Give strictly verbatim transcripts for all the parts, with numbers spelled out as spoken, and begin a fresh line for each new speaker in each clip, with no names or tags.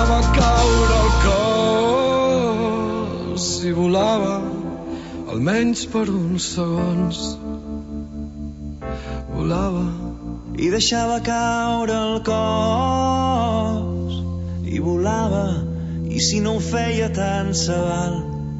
deixava caure el cos i volava, almenys per uns segons. Volava
i deixava caure el cos i volava, i si no ho feia tant se val.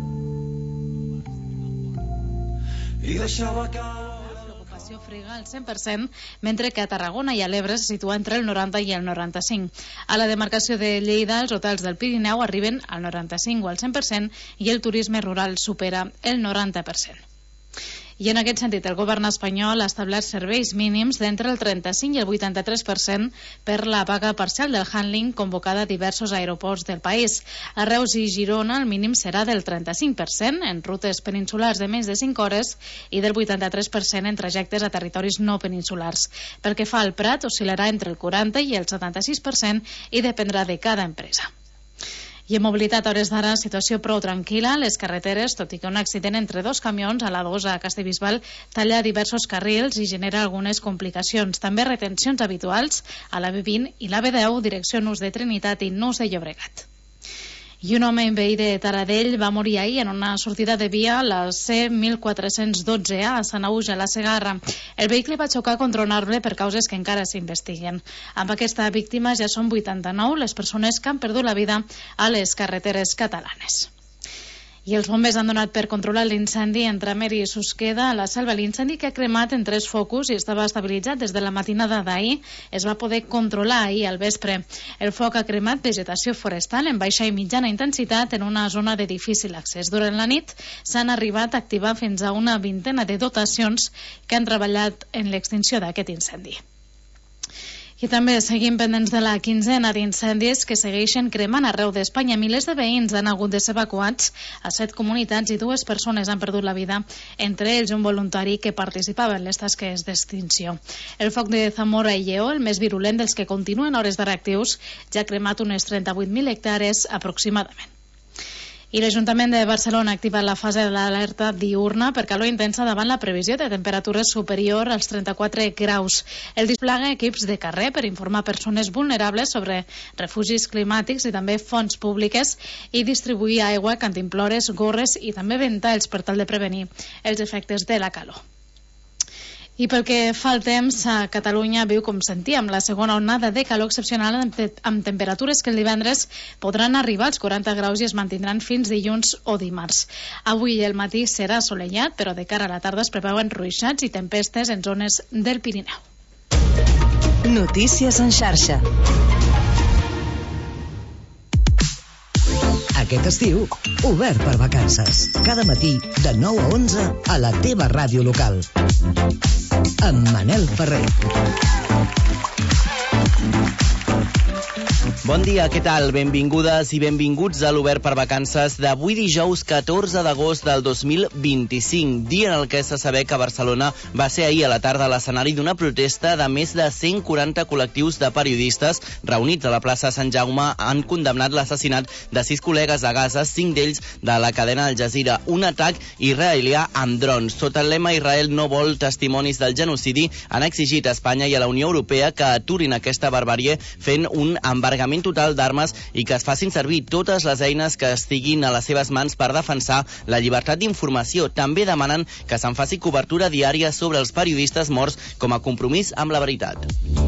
I deixava caure...
L'ocupació frega al cent per cent, mentre que a Tarragona i a l'Ebre se situa entre el noranta i el noranta-cinc. A la demarcació de Lleida, els hotels del Pirineu arriben al noranta-cinc o al cent per cent i el turisme rural supera el noranta per cent. I en aquest sentit, el govern espanyol ha establert serveis mínims d'entre el trenta-cinc i el vuitanta-tres per cent per la paga parcial del handling convocada a diversos aeroports del país. A Reus i Girona el mínim serà del trenta-cinc per cent en rutes peninsulars de més de cinc hores i del vuitanta-tres per cent en trajectes a territoris no peninsulars. Pel que fa al Prat, oscil·larà entre el quaranta i el setanta-sis per cent i dependrà de cada empresa. I en mobilitat, a hores d'ara, situació prou tranquil·la a les carreteres, tot i que un accident entre dos camions a l'A dos a Castellbisbal talla diversos carrils i genera algunes complicacions. També retencions habituals a la B vint i la B deu, direcció Nus de Trinitat i Nus de Llobregat. I un home veí de Taradell va morir ahir en una sortida de via, la C mil quatre-cents dotze A, a Sanaüja, a la Segarra. El vehicle va xocar contra un arbre per causes que encara s'investiguen. Amb aquesta víctima ja són vuitanta-nou les persones que han perdut la vida a les carreteres catalanes. I els bombers han donat per controlar l'incendi entre Amer i Susqueda a la Selva. L'incendi, que ha cremat en tres focus i estava estabilitzat des de la matinada d'ahir, es va poder controlar ahir al vespre. El foc ha cremat vegetació forestal en baixa i mitjana intensitat en una zona de difícil accés. Durant la nit s'han arribat a activar fins a una vintena de dotacions que han treballat en l'extinció d'aquest incendi. I també seguim pendents de la quinzena d'incendis que segueixen cremant arreu d'Espanya. Milers de veïns han hagut de ser evacuats a set comunitats i dues persones han perdut la vida, entre ells un voluntari que participava en les tasques d'extinció. El foc de Zamora i Lleó, el més virulent dels que continuen hores d'ara actius, ja ha cremat unes trenta-vuit mil hectàrees aproximadament. I l'Ajuntament de Barcelona ha activat la fase de l'alerta diurna per calor intensa davant la previsió de temperatures superior als trenta-quatre graus. El desplega equips de carrer per informar persones vulnerables sobre refugis climàtics i també fonts públiques i distribuir aigua, cantimplores, gorres i també ventalls per tal de prevenir els efectes de la calor. I pel que fa al temps, a Catalunya viu com sentíem la segona onada de calor excepcional amb, te amb temperatures que el divendres podran arribar als quaranta graus i es mantindran fins dilluns o dimarts. Avui el matí serà assolellat, però de cara a la tarda es preveuen ruixats i tempestes en zones del Pirineu.
Notícies en xarxa. Aquest estiu, obert per vacances. Cada matí, de nou a onze, a la teva ràdio local. Amb Manel Ferrer.
Bon dia, què tal? Benvingudes i benvinguts a l'Obert per Vacances d'avui dijous catorze d'agost del dos mil vint-i-cinc, dia en el que se saber que Barcelona va ser ahir a la tarda l'escenari d'una protesta de més de cent quaranta col·lectius de periodistes reunits a la plaça Sant Jaume. Han condemnat l'assassinat de sis col·legues a Gaza, cinc d'ells de la cadena Al Jazeera, un atac israelià amb drons. Sota el lema Israel no vol testimonis del genocidi, han exigit a Espanya i a la Unió Europea que aturin aquesta barbàrie fent un embargament total d'armes i que es facin servir totes les eines que estiguin a les seves mans per defensar la llibertat d'informació. També demanen que se'n faci cobertura diària sobre els periodistes morts com a compromís amb la veritat.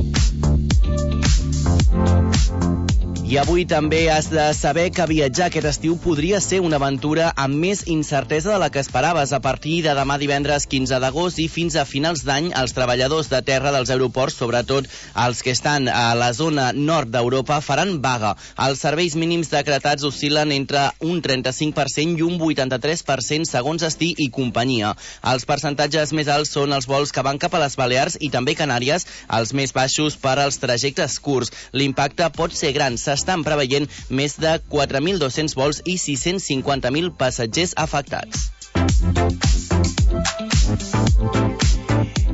I avui també has de saber que viatjar aquest estiu podria ser una aventura amb més incertesa de la que esperaves. A partir de demà divendres quinze d'agost i fins a finals d'any, els treballadors de terra dels aeroports, sobretot els que estan a la zona nord d'Europa, faran vaga. Els serveis mínims decretats oscil·len entre un trenta-cinc per cent i un vuitanta-tres per cent segons destí i companyia. Els percentatges més alts són els vols que van cap a les Balears i també Canàries, els més baixos per als trajectes curts. L'impacte pot ser gran. Estan preveient més de quatre mil dos-cents vols i sis-cents cinquanta mil passatgers afectats.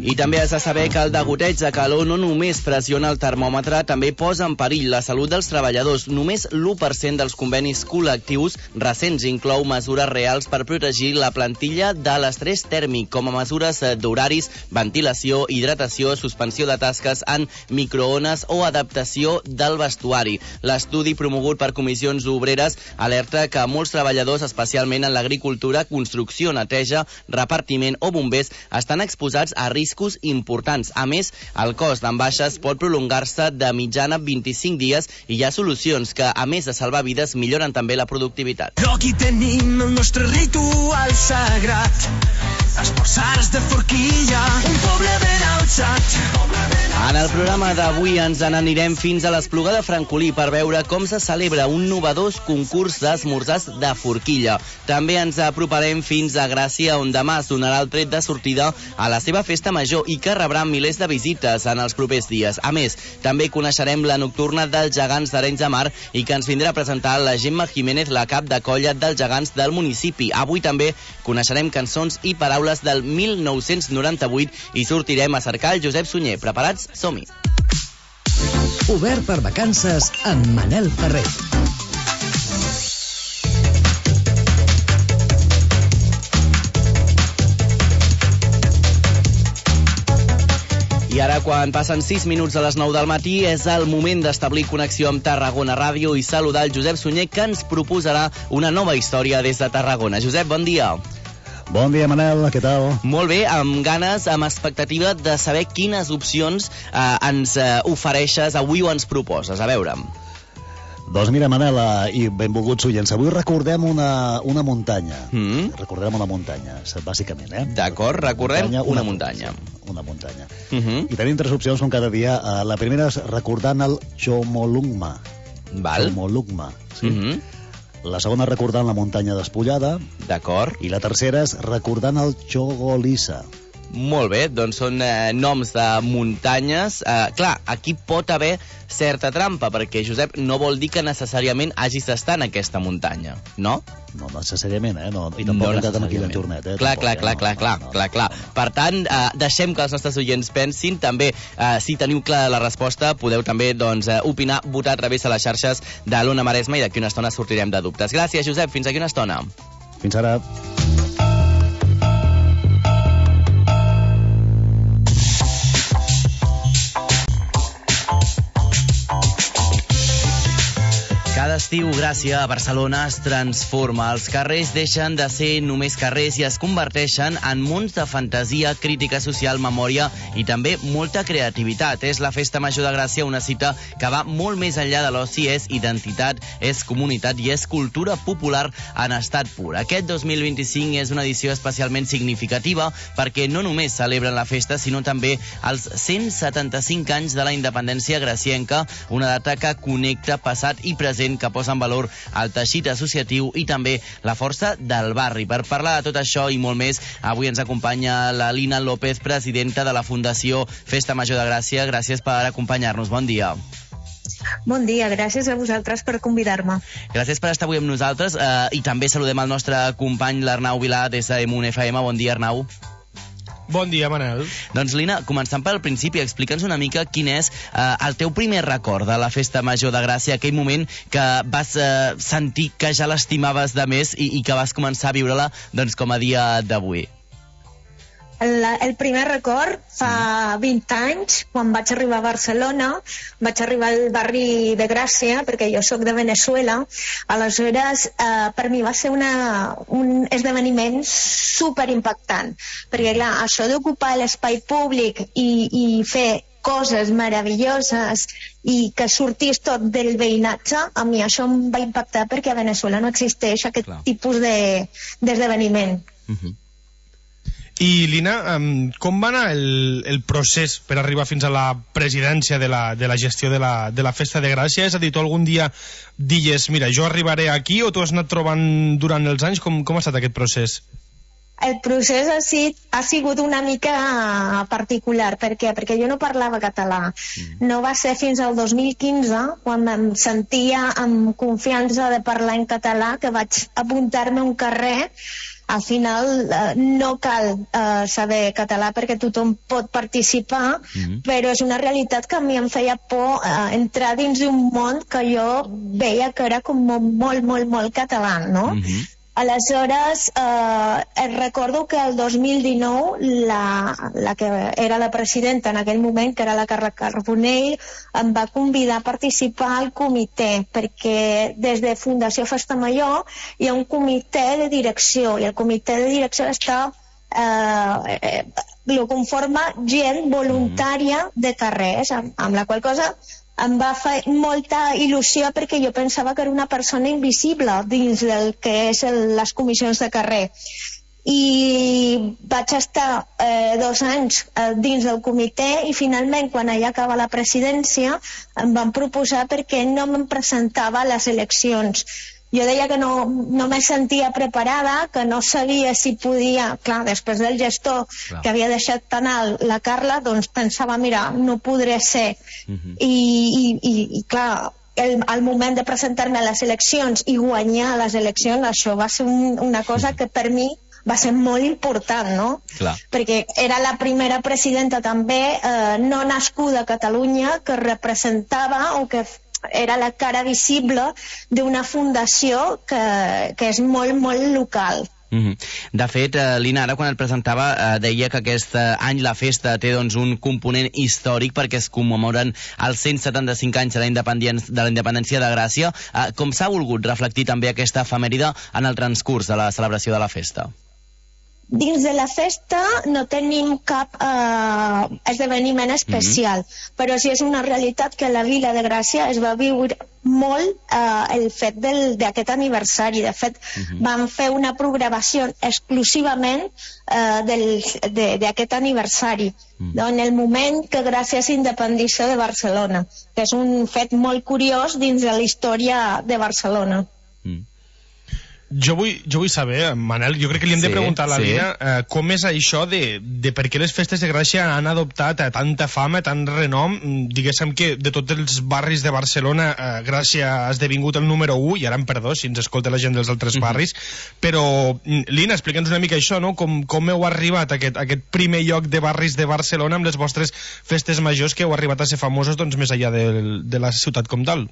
I també has de saber que el degoteig de calor no només pressiona el termòmetre, també posa en perill la salut dels treballadors. Només l'u per cent dels convenis col·lectius recents inclou mesures reals per protegir la plantilla de l'estrès tèrmic, com a mesures d'horaris, ventilació, hidratació, suspensió de tasques en microones o adaptació del vestuari. L'estudi promogut per comissions obreres alerta que molts treballadors, especialment en l'agricultura, construcció, neteja, repartiment o bombers, estan exposats a riscos importants. A més, el cos d'en baixes pot prolongar-se de mitjana vint-i-cinc dies i hi ha solucions que, a més de salvar vides, milloren també la productivitat.
Però aquí tenim el nostre ritual sagrat, esmorzars de forquilla, un poble ben alçat.
En el programa d'avui ens n'anirem fins a l'Espluga de Francolí per veure com se celebra un novedós concurs d'esmorzars de forquilla. També ens aproparem fins a Gràcia, on demà es donarà el tret de sortida a la seva festa major i que rebrà milers de visites en els propers dies. A més, també coneixerem la nocturna dels gegants d'Arenys de Mar i que ens vindrà a presentar la Gemma Jiménez, la cap de colla dels gegants del municipi. Avui també coneixerem cançons i paraules del mil nou-cents noranta-vuit i sortirem a cercar el Josep Sunyer. Preparats? Som-hi!
Obert per vacances amb Manel Ferrer.
I ara, quan passen sis minuts a les nou del matí, és el moment d'establir connexió amb Tarragona Ràdio i saludar el Josep Sunyer, que ens proposarà una nova història des de Tarragona. Josep, bon dia.
Bon dia, Manel, què tal?
Molt bé, amb ganes, amb expectativa de saber quines opcions eh, ens eh, ofereixes avui o ens proposes. A veure.
Doncs mira, Manel, i benvolguts oients, avui recordem una, una muntanya. Mm. Recordem una muntanya, bàsicament, eh?
D'acord, recordem una, una muntanya.
Una muntanya.
Uh -huh.
I tenim tres opcions com cada dia. La primera és recordant el Chomolungma.
Val.
Chomolungma, sí.
Uh -huh.
La segona recordant la muntanya despullada.
D'acord.
I la tercera és recordant el Chogolisa.
Molt bé, doncs són eh, noms de muntanyes. Eh, clar, aquí pot haver certa trampa, perquè, Josep, no vol dir que necessàriament hagis d'estar en aquesta muntanya, no?
No necessàriament, eh? No, I tampoc no hem aquí l'entornet, eh?
Clar,
tampoc,
clar,
eh?
clar,
no,
clar, clar,
no, no,
clar, clar.
no, no.
Per tant, eh, deixem que els nostres oients pensin. També, eh, si teniu clara la resposta, podeu també doncs, eh, opinar, votar a través de les xarxes de l'Ona Maresma i d'aquí una estona sortirem de dubtes. Gràcies, Josep. Fins aquí una estona.
Fins ara.
Cada estiu, Gràcia, a Barcelona, es transforma. Els carrers deixen de ser només carrers i es converteixen en mons de fantasia, crítica social, memòria i també molta creativitat. És la Festa Major de Gràcia, una cita que va molt més enllà de l'oci, és identitat, és comunitat i és cultura popular en estat pur. Aquest dos mil vint-i-cinc és una edició especialment significativa perquè no només celebren la festa, sinó també els cent setanta-cinc anys de la independència gracienca, una data que connecta passat i present, que posa en valor el teixit associatiu i també la força del barri. Per parlar de tot això i molt més, avui ens acompanya la Lina López, presidenta de la Fundació Festa Major de Gràcia. Gràcies per acompanyar-nos. Bon dia.
Bon dia, gràcies a vosaltres per convidar-me.
Gràcies per estar avui amb nosaltres eh, i també saludem el nostre company l'Arnau Vilà des de Emun F M. Bon dia, Arnau.
Bon dia, Manel.
Doncs, Lina, començant pel principi, explica'ns una mica quin és eh, el teu primer record de la Festa Major de Gràcia, aquell moment que vas eh, sentir que ja l'estimaves de més i, i que vas començar a viure-la doncs, com a dia d'avui.
El, el primer record fa vint anys, quan vaig arribar a Barcelona, vaig arribar al barri de Gràcia, perquè jo sóc de Venezuela. Aleshores, eh, per mi va ser una, un esdeveniment superimpactant, perquè clar, això d'ocupar l'espai públic i, i fer coses meravelloses i que sortís tot del veïnatge, a mi això em va impactar perquè a Venezuela no existeix aquest clar. tipus de, d'esdeveniment.
Uh-huh. I, Lina, um, com va anar el, el procés per arribar fins a la presidència de la, de la gestió de la, de la Festa de Gràcia? És a dir, tu algun dia digues, mira, jo arribaré aquí, o tu has anat trobant durant els anys? Com, com ha estat aquest procés?
El procés ha, sit, ha sigut una mica particular. Per què? Perquè jo no parlava català. Mm. No va ser fins al dos mil quinze, quan em sentia amb confiança de parlar en català, que vaig apuntar-me a un carrer al final eh, no cal eh, saber català perquè tothom pot participar, mm-hmm. però és una realitat que a mi em feia por eh, entrar dins d'un món que jo veia que era com molt, molt, molt català, no? Mm-hmm. Aleshores, eh, recordo que el dos mil dinou la, la que era la presidenta en aquell moment, que era la Carla Carbonell, em va convidar a participar al comitè, perquè des de Fundació Festa Major hi ha un comitè de direcció, i el comitè de direcció està eh, eh, lo conforma gent voluntària de carrers, amb, amb la qual cosa em va fer molta il·lusió perquè jo pensava que era una persona invisible dins del que és el, les comissions de carrer. I vaig estar eh, dos anys eh, dins del comitè i finalment quan allà acaba la presidència em van proposar perquè no me'n presentava a les eleccions. Jo deia que no, no me sentia preparada, que no sabia si podia... Clar, després del gestor clar. Que havia deixat tan alt la Carla, doncs pensava, mira, no podré ser. Uh-huh. I, i, i, i clar, el, el moment de presentar-me a les eleccions i guanyar les eleccions, això va ser un, una cosa que per mi va ser molt important, no? Clar. Perquè era la primera presidenta també eh, no nascuda a Catalunya que representava o que era la cara visible d'una fundació que, que és molt, molt local.
Mm-hmm. De fet, eh, Lina, ara quan et presentava eh, deia que aquest eh, any la festa té doncs, un component històric perquè es commemoren els cent setanta-cinc anys de la independència de, la independència de Gràcia. Eh, com s'ha volgut reflectir també aquesta efemèride en el transcurs de la celebració de la festa?
Dins de la festa no tenim cap eh, esdeveniment especial, mm-hmm. però sí és una realitat que a la Vila de Gràcia es va viure molt eh, el fet d'aquest aniversari. De fet, mm-hmm. vam fer una programació exclusivament eh, d'aquest aniversari, mm-hmm. en el moment que Gràcia s'independitza de Barcelona, que és un fet molt curiós dins de la història de Barcelona.
Mm. Jo vull, jo vull saber, Manel, jo crec que li hem sí, de preguntar a la sí. Lina eh, com és això de, de per què les festes de Gràcia han adoptat eh, tanta fama, tant renom. Diguéssim que de tots els barris de Barcelona eh, Gràcia ha esdevingut el número u, i ara em perdó si ens escolta la gent dels altres mm-hmm. barris, però Lina, explica'ns una mica això, no? Com, com heu arribat a aquest, a aquest primer lloc de barris de Barcelona amb les vostres festes majors que heu arribat a ser famosos doncs, més enllà de, de la ciutat com tal.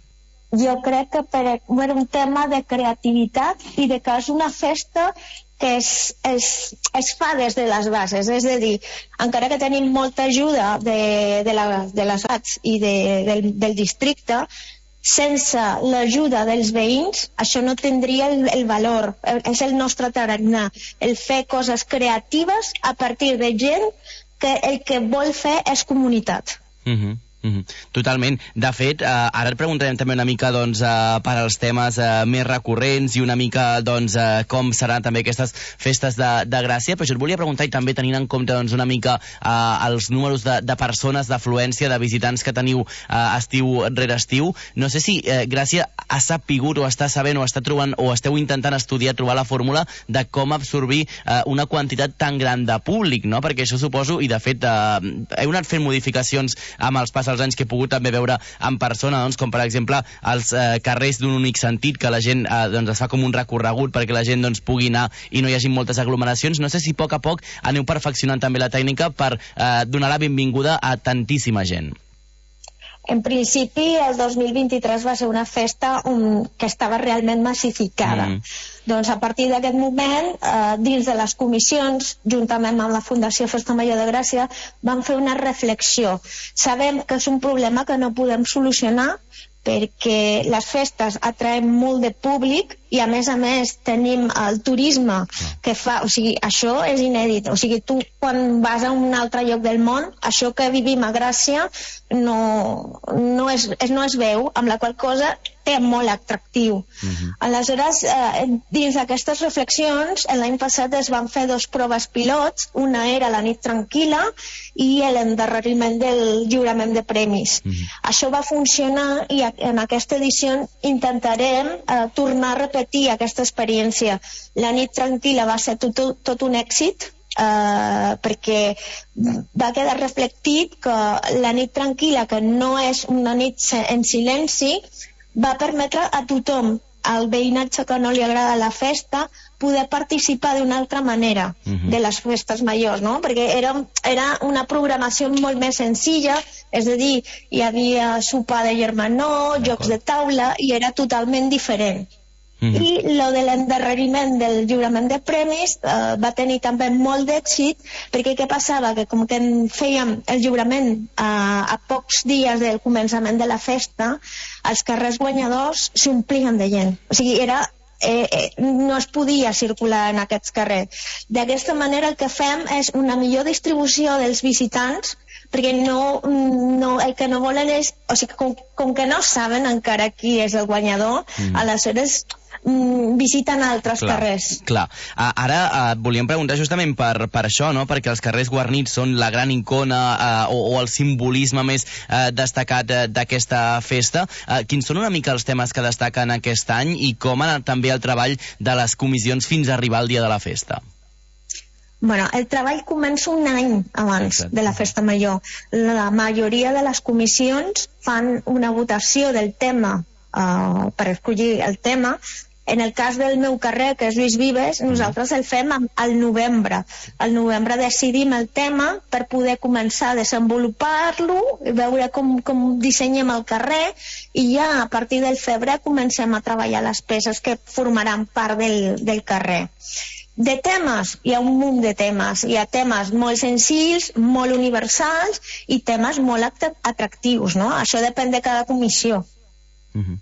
Jo crec que per un tema de creativitat i de que és una festa que es, es, es fa des de les bases, és a dir, encara que tenim molta ajuda de, de, la, de les A T S i de, del, del districte, sense l'ajuda dels veïns això no tindria el, el valor. És el nostre tarannà, el fer coses creatives a partir de gent que el que vol fer és comunitat.
Mhm. Mm-hmm. Totalment. De fet, eh, ara et preguntarem també una mica doncs, eh, per als temes eh, més recurrents i una mica doncs, eh, com seran també aquestes festes de, de Gràcia, però jo et volia preguntar, i també tenint en compte doncs, una mica eh, els números de, de persones, d'afluència, de visitants que teniu eh, estiu rere estiu, no sé si eh, Gràcia ha sapigut o està sabent o està trobant o esteu intentant estudiar, trobar la fórmula de com absorbir eh, una quantitat tan gran de públic, no? Perquè això suposo, i de fet eh, heu anat fent modificacions amb els passos els anys que he pogut també veure en persona, doncs, com per exemple els eh, carrers d'un únic sentit, que la gent eh, doncs, es fa com un recorregut perquè la gent doncs, pugui anar i no hi hagi moltes aglomeracions. No sé si a poc a poc aneu perfeccionant també la tècnica per eh, donar la benvinguda a tantíssima gent.
En principi, el dos mil vint-i-tres va ser una festa um, que estava realment massificada. Mm. Doncs a partir d'aquest moment, eh, dins de les comissions, juntament amb la Fundació Festa Major de Gràcia, vam fer una reflexió. Sabem que és un problema que no podem solucionar perquè les festes atraen molt de públic i a més a més tenim el turisme que fa, o sigui, això és inèdit, o sigui, tu quan vas a un altre lloc del món, això que vivim a Gràcia no, no, es, no es veu, amb la qual cosa té molt atractiu. Uh-huh. Aleshores, eh, dins d'aquestes reflexions, l'any passat es van fer dos proves pilots, una era la nit tranquil·la i l'endarreriment del lliurament de premis. Uh-huh. Això va funcionar i en aquesta edició intentarem eh, tornar a repetir aquesta experiència. La nit tranquil·la va ser tot, tot un èxit, Uh, perquè va quedar reflectit que la nit tranquil·la, que no és una nit en silenci, va permetre a tothom, al veïnatge que no li agrada la festa, poder participar d'una altra manera uh-huh. de les festes majors, no? Perquè era, era una programació molt més senzilla, és a dir, hi havia sopar de germanor, jocs de taula, i era totalment diferent. Mm-hmm. I lo de l'endarreriment del lliurament de premis eh, va tenir també molt d'èxit, perquè què passava? Que com que fèiem el lliurament a, a pocs dies del començament de la festa, els carrers guanyadors s'omplien de gent. O sigui, era, eh, eh, no es podia circular en aquests carrers. D'aquesta manera el que fem és una millor distribució dels visitants, perquè no, no, el que no volen és... O sigui, com, com que no saben encara qui és el guanyador, mm. aleshores mm, visiten altres clar, carrers.
Clar. Ara et volíem preguntar justament per, per això, no? Perquè els carrers guarnits són la gran icona eh, o, o el simbolisme més eh, destacat eh, d'aquesta festa. Eh, quins són una mica els temes que destaquen aquest any i com ha anat també el treball de les comissions fins a arribar al dia de la festa?
Bueno, el treball comença un any abans Exacte. de la festa major. La majoria de les comissions fan una votació del tema uh, per escollir el tema. En el cas del meu carrer, que és Lluís Vives, nosaltres el fem al novembre. Al novembre decidim el tema per poder començar a desenvolupar-lo, veure com, com dissenyem el carrer, i ja a partir del febrer comencem a treballar les peces que formaran part del, del carrer. De temes, hi ha un munt de temes. Hi ha temes molt senzills, molt universals i temes molt atractius, no? Això depèn de cada comissió.
Uh-huh.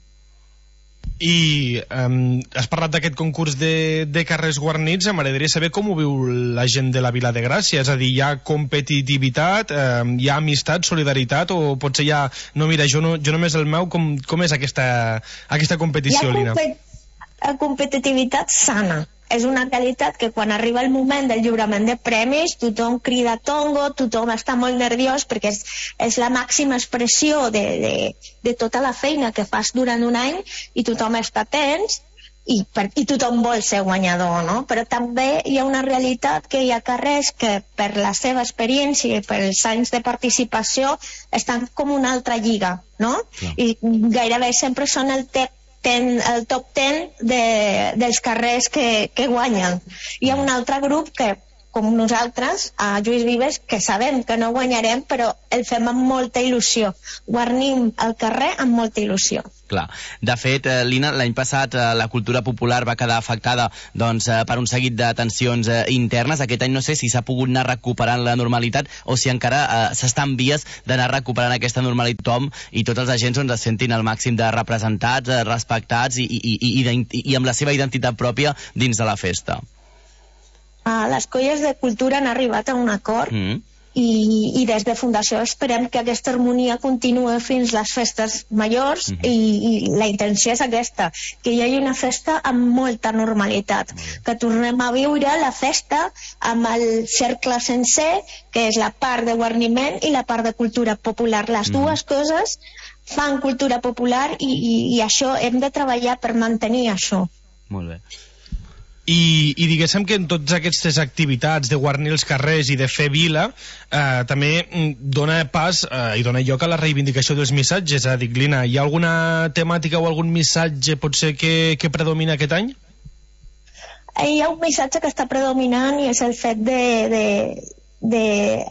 I um, has parlat d'aquest concurs de, de carrers guarnits. M'agradaria saber com ho viu la gent de la Vila de Gràcia. És a dir, hi ha competitivitat, um, hi ha amistat, solidaritat, o potser hi ha... No, mira, jo, no, jo només el meu. Com, com és aquesta, aquesta competició, Lina?
Hi ha competitivitat sana. És una qualitat que quan arriba el moment del lliurament de premis tothom crida tongo, tothom està molt nerviós perquè és, és la màxima expressió de, de, de tota la feina que fas durant un any i tothom està tens i, per, i tothom vol ser guanyador, no? Però també hi ha una realitat que hi ha carrers que per la seva experiència i per els anys de participació estan com una altra lliga, no? Sí. I gairebé sempre són el tec Ten, el top ten de, dels carrers que, que guanyen. Hi ha un altre grup que, com nosaltres, a Lluís Vives, que sabem que no guanyarem, però el fem amb molta il·lusió. Guarnim el carrer amb molta il·lusió.
Clar. De fet, eh, Lina, l'any passat eh, la cultura popular va quedar afectada doncs, eh, per un seguit de tensions eh, internes. Aquest any no sé si s'ha pogut anar recuperant la normalitat o si encara eh, s'està en vies d'anar recuperant aquesta normalitat Tom, i tots els agents doncs, es sentin al màxim de representats, eh, respectats i, i, i, i, i amb la seva identitat pròpia dins de la festa.
Uh, les colles de cultura han arribat a un acord mm. i, i des de Fundació esperem que aquesta harmonia continuï fins les festes majors mm-hmm. i, i la intenció és aquesta, que hi hagi una festa amb molta normalitat, mm. que tornem a viure la festa amb el cercle sencer, que és la part de guarniment i la part de cultura popular. Les mm. dues coses fan cultura popular i, i, i això hem de treballar per mantenir això.
Molt bé.
I, i diguéssim que en totes aquestes activitats de guarnir els carrers i de fer vila eh, també dona pas eh, i dona lloc a la reivindicació dels missatges. Eh, dic, Lina, hi ha alguna temàtica o algun missatge potser que, que predomina aquest any?
Hi ha un missatge que està predominant i és el fet de, de, de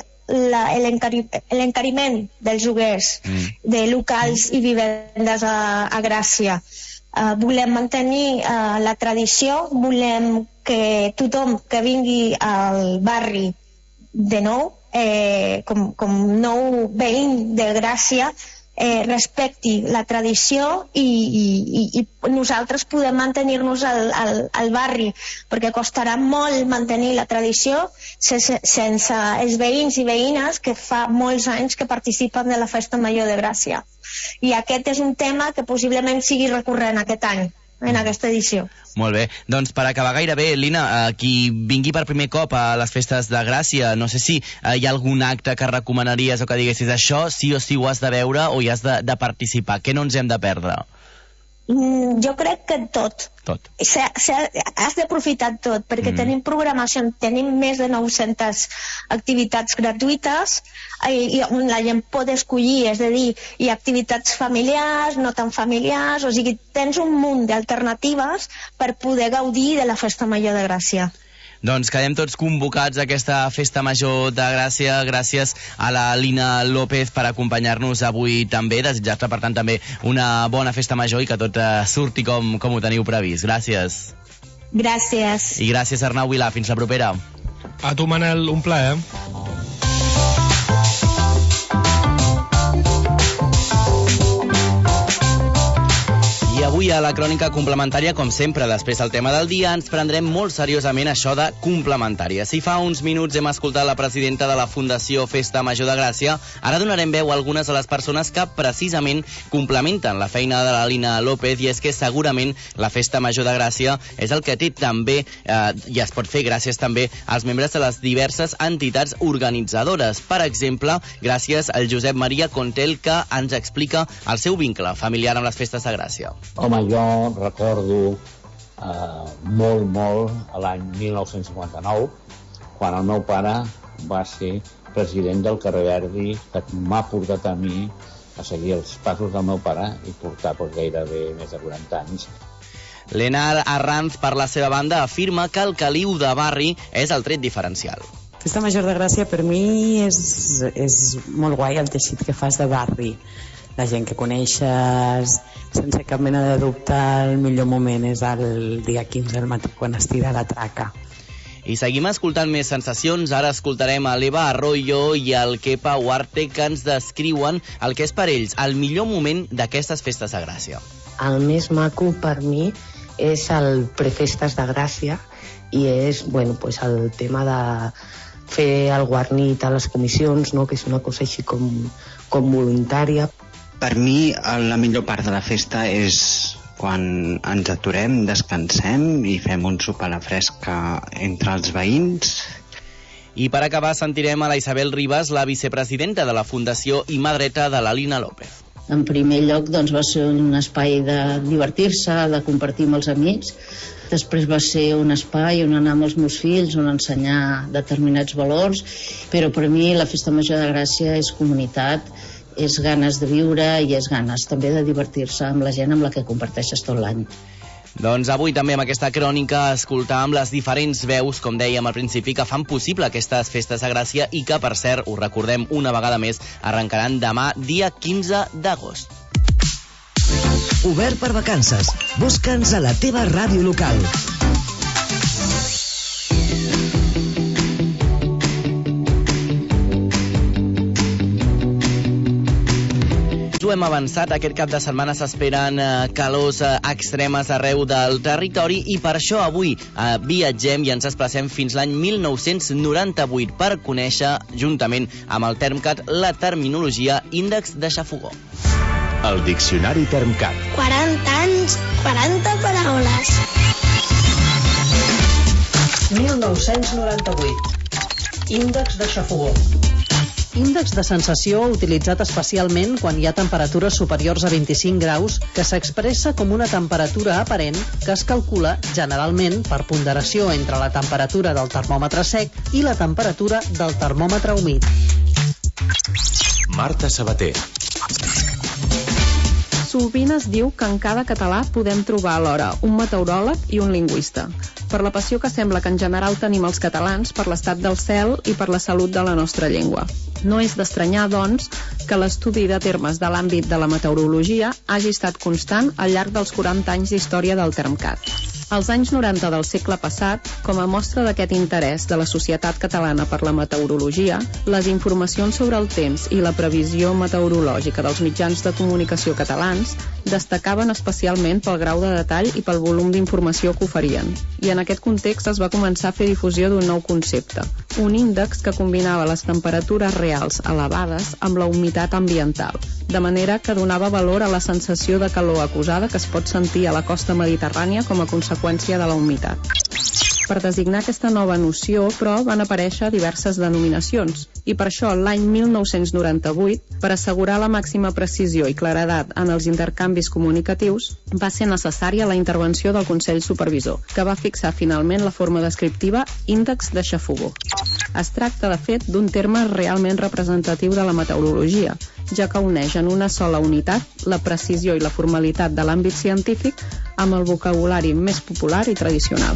l'encariment dels lloguers mm. de locals i vivendes a, a Gràcia. Uh, volem mantenir uh, la tradició, volem que tothom que vingui al barri de nou, eh, com, com nou veïn de Gràcia, eh, respecti la tradició i, i, i nosaltres podem mantenir-nos al, al, al barri, perquè costarà molt mantenir la tradició sense, sense els veïns i veïnes que fa molts anys que participen de la Festa Major de Gràcia. I aquest és un tema que possiblement sigui recurrent aquest any, en aquesta edició.
Molt bé. Doncs per acabar gairebé, Lina, eh, qui vingui per primer cop a les festes de Gràcia, no sé si eh, hi ha algun acte que recomanaries o que diguessis això sí o sí ho has de veure o hi has de, de participar. Què no ens hem de perdre?
Jo crec que tot.
Tot.
Se, se, has d'aprofitar tot, perquè mm. tenim programació, tenim més de nou-centes activitats gratuïtes i, i on la gent pot escollir, és a dir, hi ha activitats familiars, no tan familiars, o sigui, tens un munt d'alternatives per poder gaudir de la Festa Major de Gràcia.
Doncs quedem tots convocats a aquesta Festa Major de Gràcia. Gràcies a la Lina López per acompanyar-nos avui també. Desitjar-te, per tant, també una bona Festa Major i que tot eh, surti com, com ho teniu previst. Gràcies.
Gràcies.
I gràcies, Arnau Vilà. Fins la propera.
A tu, Manel, un plaer.
I avui a la crònica complementària, com sempre, després del tema del dia, ens prendrem molt seriosament això de complementària. Si fa uns minuts hem escoltat la presidenta de la Fundació Festa Major de Gràcia, ara donarem veu a algunes de les persones que precisament complementen la feina de la Lina López, i és que segurament la Festa Major de Gràcia és el que té també, eh, i es pot fer gràcies també als membres de les diverses entitats organitzadores. Per exemple, gràcies al Josep Maria Contel, que ens explica el seu vincle familiar amb les festes de Gràcia.
Home, jo recordo eh, molt, molt l'any mil nou-cents cinquanta-nou, quan el meu pare va ser president del Carrer Verdi, que m'ha portat a mi a seguir els passos del meu pare i portar pues, gairebé més de quaranta anys.
L'Enar Arranz, per la seva banda, afirma que el caliu de barri és el tret diferencial.
Festa Major de Gràcia per mi és, és molt guai el teixit que fas de barri. La gent que coneixes, sense cap mena de dubte, el millor moment és el dia quinze del matí, quan es tira la traca.
I seguim escoltant més sensacions. Ara escoltarem a l'Eva Arroyo i el Kepa Huarte, que ens descriuen el que és per ells el millor moment d'aquestes festes de Gràcia.
El més maco per mi és el prefestes de Gràcia i és bueno, pues el tema de fer el guarnit a les comissions, no? Que és una cosa així com, com voluntària.
Per mi, la millor part de la festa és quan ens aturem, descansem i fem un sopar a la fresca entre els veïns.
I per acabar sentirem a la Isabel Ribas, la vicepresidenta de la Fundació i mà dreta de la Lina López.
En primer lloc doncs, va ser un espai de divertir-se, de compartir amb els amics. Després va ser un espai on anar amb els meus fills, on ensenyar determinats valors. Però per mi la Festa Major de Gràcia és comunitat, és ganes de viure i és ganes també de divertir-se amb la gent amb la que comparteixes tot l'any.
Doncs avui també amb aquesta crònica escoltàvem les diferents veus, com dèiem al principi, que fan possible aquestes festes de Gràcia i que, per cert, us recordem una vegada més, arrencaran demà, dia quinze d'agost.
Obert per vacances. Busca'ns a la teva ràdio local.
Ho hem avançat, aquest cap de setmana s'esperen eh, calors eh, extremes arreu del territori i per això avui eh, viatgem i ens desplacem fins l'any mil nou-cents noranta-vuit per conèixer, juntament amb el Termcat, la terminologia índex de xafogó.
El diccionari Termcat.
quaranta anys, quaranta paraules.
mil nou-cents noranta-vuit. Índex de xafogó. Índex de sensació utilitzat especialment quan hi ha temperatures superiors a vint-i-cinc graus, que s'expressa com una temperatura aparent que es calcula generalment per ponderació entre la temperatura del termòmetre sec i la temperatura del termòmetre humit.
Marta Sabater.
Sovint es diu que en cada català podem trobar alhora un meteoròleg i un lingüista, per la passió que sembla que en general tenim els catalans per l'estat del cel i per la salut de la nostra llengua. No és d'estranyar, doncs, que l'estudi de termes de l'àmbit de la meteorologia hagi estat constant al llarg dels quaranta anys d'història del Termcat. Als anys noranta del segle passat, com a mostra d'aquest interès de la societat catalana per la meteorologia, les informacions sobre el temps i la previsió meteorològica dels mitjans de comunicació catalans destacaven especialment pel grau de detall i pel volum d'informació que oferien. I en aquest context es va començar a fer difusió d'un nou concepte, un índex que combinava les temperatures reals elevades amb la humitat ambiental, de manera que donava valor a la sensació de calor acusada que es pot sentir a la costa mediterrània com a conseqüència de la humitat. Per designar aquesta nova noció, però, van aparèixer diverses denominacions, i per això l'any mil nou-cents noranta-vuit, per assegurar la màxima precisió i claredat en els intercanvis comunicatius, va ser necessària la intervenció del Consell Supervisor, que va fixar finalment la forma descriptiva índex de Chafugo. Es tracta, de fet, d'un terme realment representatiu de la meteorologia, ja que uneix en una sola unitat la precisió i la formalitat de l'àmbit científic amb el vocabulari més popular i tradicional.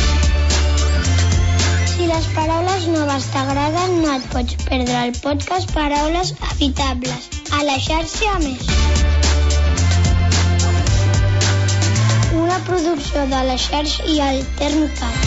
Si les paraules noves t'agraden, no et pots perdre el podcast Paraules Habitables, a la xarxa Més. Una producció de la xarxa i el Termcat.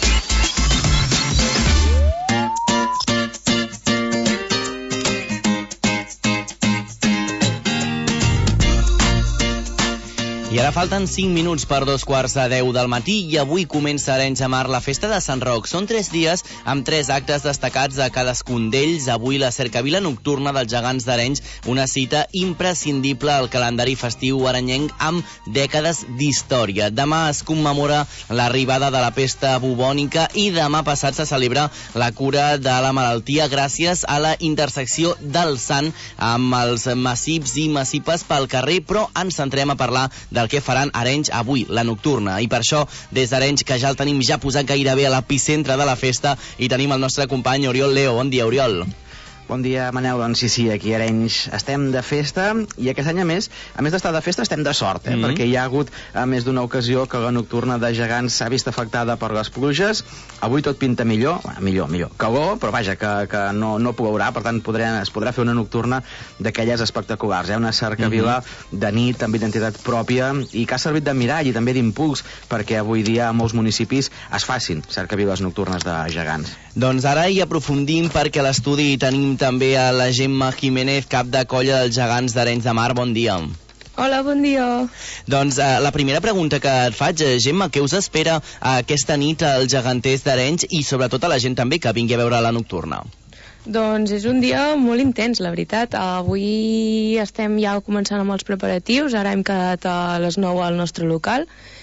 I ara falten cinc minuts per dos quarts de deu del matí i avui comença a Arenys de Mar la festa de Sant Roc. Són tres dies amb tres actes destacats de cadascun d'ells. Avui la cercavila nocturna dels gegants d'Arenys, una cita imprescindible al calendari festiu arenyenc amb dècades d'història. Demà es commemora l'arribada de la pesta bubònica i demà passat se celebra la cura de la malaltia gràcies a la intersecció del sant amb els massips i massipes pel carrer, però ens centrem a parlar del que faran Arenys avui, la nocturna. I per això, des d'Arenys, que ja el tenim ja posat gairebé a l'epicentre de la festa, i tenim el nostre company Oriol Leo. Bon dia, Oriol.
Bon dia, Manel. Doncs sí, sí, aquí a Arenys estem de festa i aquest any, a més, a més d'estar de festa, estem de sort, eh? Mm-hmm. Perquè hi ha hagut, a més d'una ocasió, que la nocturna de gegants s'ha vist afectada per les pluges. Avui tot pinta millor, bueno, millor, millor, calor, però vaja, que, que no, no plourà, per tant podrà, es podrà fer una nocturna d'aquelles espectaculars, eh? Una cercavila mm-hmm. de nit amb identitat pròpia i que ha servit de mirall i també d'impuls perquè avui dia a molts municipis es facin cercaviles nocturnes de gegants.
Doncs ara hi aprofundim perquè a l'estudi tenim també a la Gemma Jiménez, cap de colla dels gegants d'Arenys de Mar. Bon dia.
Hola, bon dia.
Doncs eh, la primera pregunta que et faig, Gemma, què us espera aquesta nit als geganters d'Arenys i sobretot a la gent també que vingui a veure la nocturna?
Doncs és un dia molt intens, la veritat. Avui estem ja començant amb els preparatius, ara hem quedat a les nou al nostre local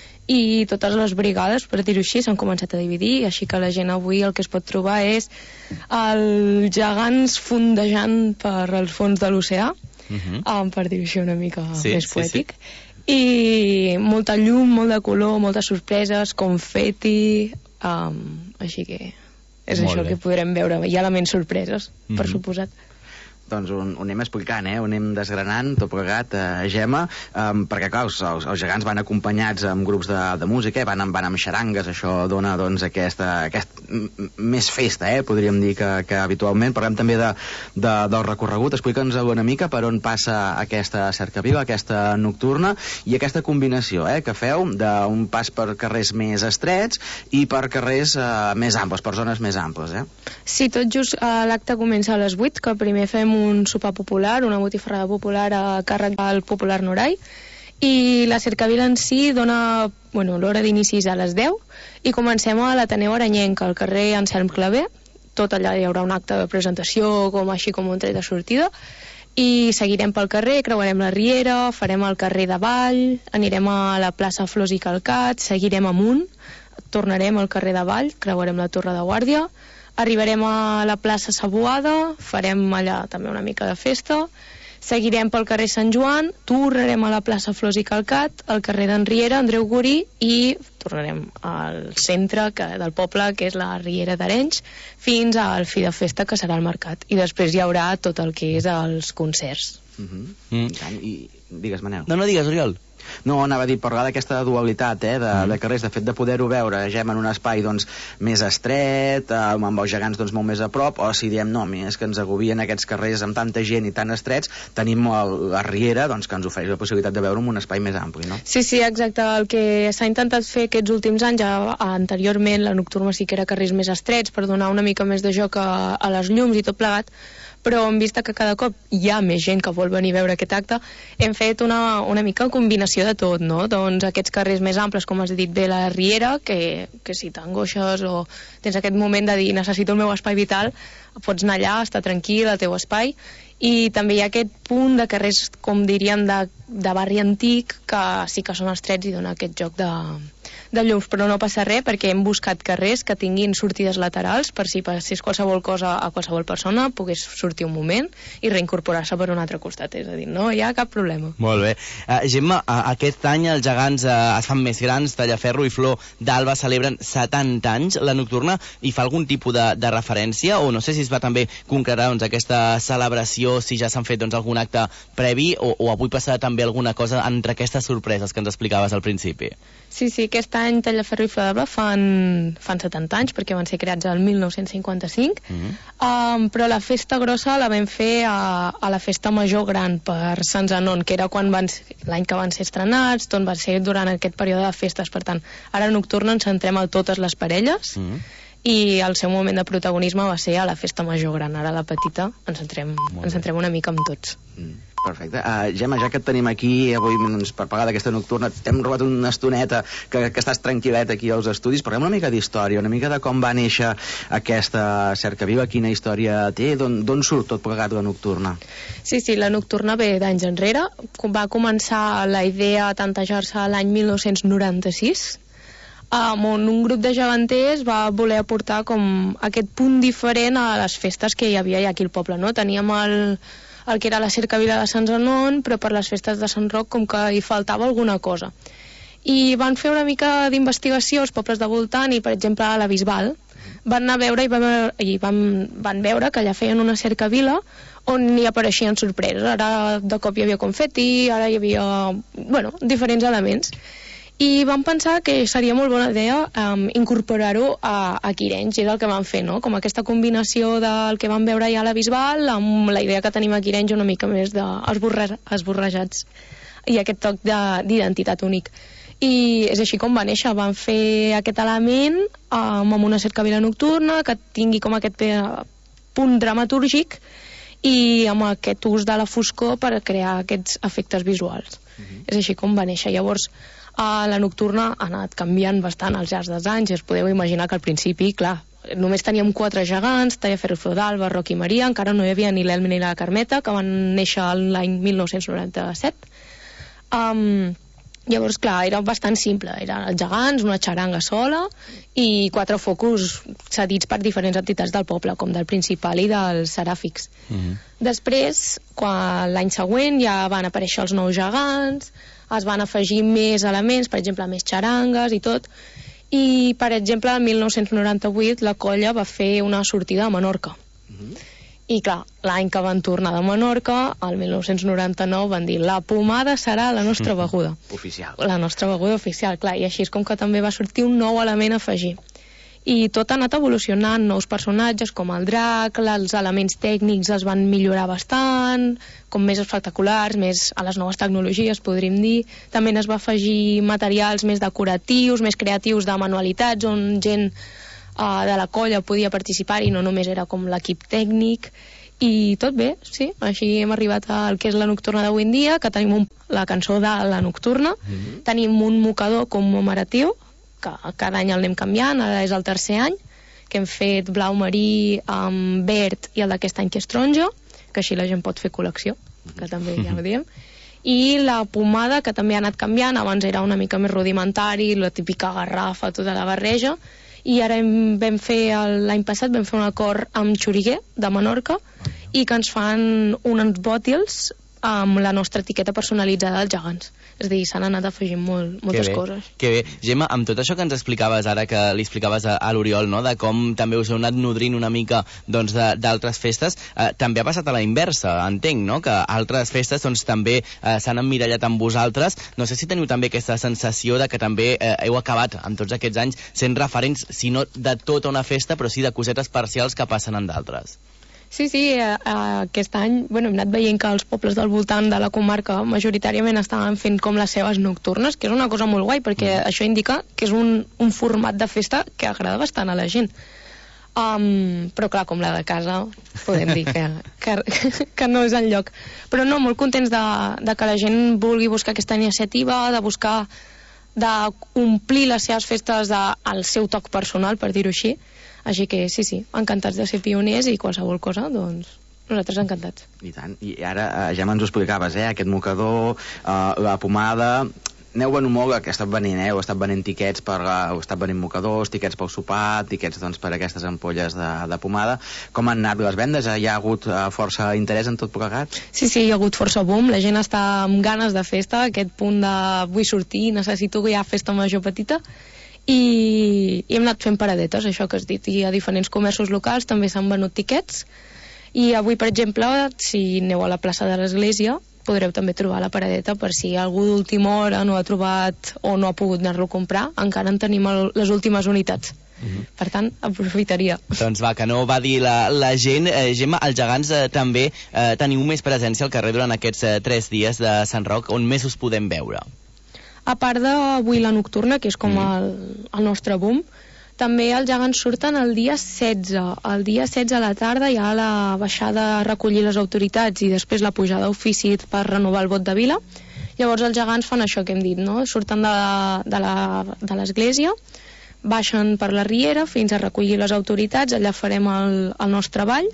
i totes les brigades, per dir-ho així, s'han començat a dividir, així que la gent avui el que es pot trobar és els gegants fondejant per els fons de l'oceà, uh-huh. um, per dir-ho així una mica sí, més poètic, sí, sí. I molta llum, molt de color, moltes sorpreses, confeti, um, així que és molt això bé. Que podrem veure, hi ha elements sorpreses, uh-huh. per suposat.
Doncs ho, ho anem explicant, eh? Ho anem desgranant, tot plegat, a eh, Gemma, um, perquè, clar, els, els, els gegants van acompanyats amb grups de, de música, eh? van, amb, van amb xarangues, això dona, doncs, aquesta, aquest, m més festa, eh? Podríem dir que, que habitualment. Parlem també de, de, del recorregut, explica'ns una mica per on passa aquesta cercavila, aquesta nocturna, i aquesta combinació, eh? Que feu d'un pas per carrers més estrets i per carrers eh, més amples, per zones més amples, eh?
Sí, tot just eh, l'acte comença a les vuit, que primer fem un sopar popular, una botifarrada popular a càrrec del Popular Norai, i la cercavila en si dona, bueno, l'hora d'inicis a les deu i comencem a l'Ateneu Arenyenc, al carrer Anselm Clavé. Tot allà hi haurà un acte de presentació, com així com un tret de sortida, i seguirem pel carrer, creuarem la Riera, farem el carrer de Vall, anirem a la plaça Flors i Calcat, seguirem amunt, tornarem al carrer de Vall, creuarem la Torre de Guàrdia, arribarem a la plaça Saboada, farem allà també una mica de festa, seguirem pel carrer Sant Joan, tornarem a la plaça Flors i Calcat, al carrer d'en Riera, Andreu Gorí, i tornarem al centre que, del poble, que és la Riera d'Arenys, fins al fi de festa, que serà el mercat. I després hi haurà tot el que és els concerts.
Uh-huh. mm. I digues, Manel.
No, no digues, Oriol.
No, anava a dir, parlar d'aquesta dualitat, eh, de, mm. de carrers, de fet de poder-ho veure, Gem, en un espai, doncs, més estret, eh, amb els gegants, doncs, molt més a prop, o si diem, no, és que ens agobien aquests carrers amb tanta gent i tan estrets, tenim el, la Riera, doncs, que ens ofereix la possibilitat de veure en un espai més ampli, no?
Sí, sí, exacte. El que s'ha intentat fer aquests últims anys, ja anteriorment, la nocturna sí que era carrers més estrets, per donar una mica més de joc a, a les llums i tot plegat, però en vista que cada cop hi ha més gent que vol venir a veure aquest acte, hem fet una, una mica combinació de tot, no? Doncs aquests carrers més amples, com has dit bé, la Riera, que, que si t'angoixes o tens aquest moment de dir necessito el meu espai vital, pots anar allà, estar tranquil al teu espai, I també hi ha aquest punt de carrers, com diríem, de, de barri antic, que sí que són estrets i dona aquest joc de, de llums, però no passa res perquè hem buscat carrers que tinguin sortides laterals per si passés qualsevol cosa a qualsevol persona pogués sortir un moment i reincorporar-se per un altre costat, és a dir, no hi ha cap problema.
Molt bé. Uh, Gemma, uh, aquest any els gegants uh, es fan més grans, Tallaferro i Flor d'Alba celebren setanta anys, la nocturna, i fa algun tipus de, de referència, o no sé si es va també concretar doncs, aquesta celebració, si ja s'han fet doncs, algun acte previ, o, o avui passarà també alguna cosa entre aquestes sorpreses que ens explicaves al principi.
Sí, sí, aquest any Tallaferro i Flor d'Alba fan, fan setanta anys, perquè van ser creats el mil nou-cents cinquanta-cinc, mm-hmm. um, però la festa grossa la vam fer a, a la festa major gran per Sant Zenon, que era quan van, l'any que van ser estrenats, tot va ser durant aquest període de festes, per tant, ara nocturna ens centrem a totes les parelles, mm-hmm. i el seu moment de protagonisme va ser a la festa major gran. Ara a la petita ens centrem, ens centrem una mica amb tots.
Mm, perfecte. Uh, Gemma, ja que et tenim aquí avui doncs, per pagar d'aquesta nocturna, t'hem robat una estoneta que, que estàs tranquil·let aquí als estudis, parlem una mica d'història, una mica de com va néixer aquesta cercaviva, quina història té, d'on surt tot plegat la nocturna?
Sí, sí, la nocturna ve d'anys enrere. Va començar la idea a tantejar-se l'any mil nou-cents noranta-sis, Um, on un grup de geganters va voler aportar com aquest punt diferent a les festes que hi havia aquí al poble, no? Teníem el, el que era la cercavila de Sant Zenon, però per les festes de Sant Roc com que hi faltava alguna cosa. I van fer una mica d'investigació als pobles de voltant i, per exemple, a la Bisbal van anar a veure i, van, i van, van veure que allà feien una cercavila on hi apareixien sorpreses. Ara de cop hi havia confeti, ara hi havia, bueno, diferents elements. I vam pensar que seria molt bona idea um, incorporar-ho a, a Quirenys, i és el que vam fer, no? Com aquesta combinació del que vam veure ja a la Bisbal amb la idea que tenim a Quirenys una mica més d'esborrejats i aquest toc d'identitat únic. I és així com va néixer, vam fer aquest element um, amb una cercavila nocturna que tingui com aquest punt dramatúrgic i amb aquest ús de la foscor per crear aquests efectes visuals. Mm-hmm. És així com va néixer. Llavors, Uh, la nocturna ha anat canviant bastant als llargs dels anys. Es podeu imaginar que al principi, clar, només teníem quatre gegants, Tallaferro i Flor d'Alba, Roc i Maria, encara no hi havia ni l'Elm ni la Carmeta, que van néixer l'any mil nou-cents noranta-set. Um, llavors, clar, era bastant simple. Eren els gegants, una xaranga sola i quatre focus cedits per diferents entitats del poble, com del Principal i dels Seràfics. Mm-hmm. Després, quan l'any següent ja van aparèixer els nous gegants, es van afegir més elements, per exemple, més xarangues i tot. I, per exemple, el mil nou-cents noranta-vuit la colla va fer una sortida a Menorca. Mm-hmm. I, clar, l'any que van tornar de Menorca, el mil nou-cents noranta-nou van dir la pomada serà la nostra beguda.
Oficial.
La nostra beguda oficial, clar. I així és com que també va sortir un nou element a afegir. I tot ha anat evolucionant, nous personatges com el drac, els elements tècnics es van millorar bastant, com més espectaculars, més a les noves tecnologies, podríem dir. També es va afegir materials més decoratius, més creatius de manualitats, on gent uh, de la colla podia participar i no només era com l'equip tècnic. I tot bé, sí, així hem arribat al que és la nocturna d'avui en dia, que tenim un, la cançó de la nocturna, mm-hmm. tenim un mocador commemoratiu, que cada any el anem canviant, ara és el tercer any, que hem fet blau marí amb verd i el d'aquest any que és taronja, que així la gent pot fer col·lecció, que també ja ho diem. I la pomada, que també ha anat canviant, abans era una mica més rudimentari, la típica garrafa, tota la barreja, i ara hem, vam fer, l'any passat vam fer un acord amb Xuriguer, de Menorca, i que ens fan uns bòtils amb la nostra etiqueta personalitzada dels gegants. És a dir, s'han anat afegint molt, moltes
que bé,
coses.
Que bé. Gemma, amb tot això que ens explicaves ara, que li explicaves a, a l'Oriol, no?, de com també us heu anat nodrint una mica doncs, d'altres festes, eh, també ha passat a la inversa, entenc, no?, que altres festes doncs, també eh, s'han emmirallat amb vosaltres. No sé si teniu també aquesta sensació de que també eh, heu acabat amb tots aquests anys sent referents, si no de tota una festa, però sí de cosetes parcials que passen en d'altres.
Sí, sí, eh, aquest any bueno, hem anat veient que els pobles del voltant de la comarca majoritàriament estaven fent com les seves nocturnes, que és una cosa molt guai, perquè mm. això indica que és un, un format de festa que agrada bastant a la gent. Um, però clar, com la de casa, podem dir que, que, que no és enlloc. Però no, molt contents de, de que la gent vulgui buscar aquesta iniciativa, de buscar, d'omplir les seves festes de, al seu toc personal, per dir-ho així. Així que sí, sí, encantats de ser pioners i qualsevol cosa, doncs, nosaltres encantats.
I tant, i ara eh, ja me'ns ho explicaves, eh? Aquest mocador, eh, la pomada... Aneu venut molt, que ha estat venint, eh? Heu estat venent tiquets per... Heu estat venent mocadors, tiquets pel sopar, tiquets doncs, per aquestes ampolles de, de pomada. Com han anat les vendes? Hi ha hagut uh, força interès en tot plegat?
Sí, sí, hi ha hagut força boom. La gent està amb ganes de festa, aquest punt de vull sortir, necessito que hi ha festa major petita. I, i hem anat fent paradetes, això que has dit. I a diferents comerços locals també s'han venut tiquets. I avui, per exemple, si aneu a la plaça de l'Església, podreu també trobar la paradeta per si algú d'última hora no ha trobat o no ha pogut anar-lo a comprar, encara en tenim el, les últimes unitats. Uh-huh. Per tant, aprofitaria.
Doncs va, que no va dir la, la gent. Eh, Gemma, els gegants eh, també eh, teniu més presència al carrer durant aquests eh, tres dies de Sant Roc, on més us podem veure?
A part d'avui la nocturna, que és com mm. el, el nostre boom, també els gegants surten el dia setze. El dia setze a la tarda hi ha la baixada a recollir les autoritats i després la pujada a ofici per renovar el vot de vila. Llavors els gegants fan això que hem dit, no? Surten de, de, la, de l'església, baixen per la riera fins a recollir les autoritats, allà farem el, el nostre ball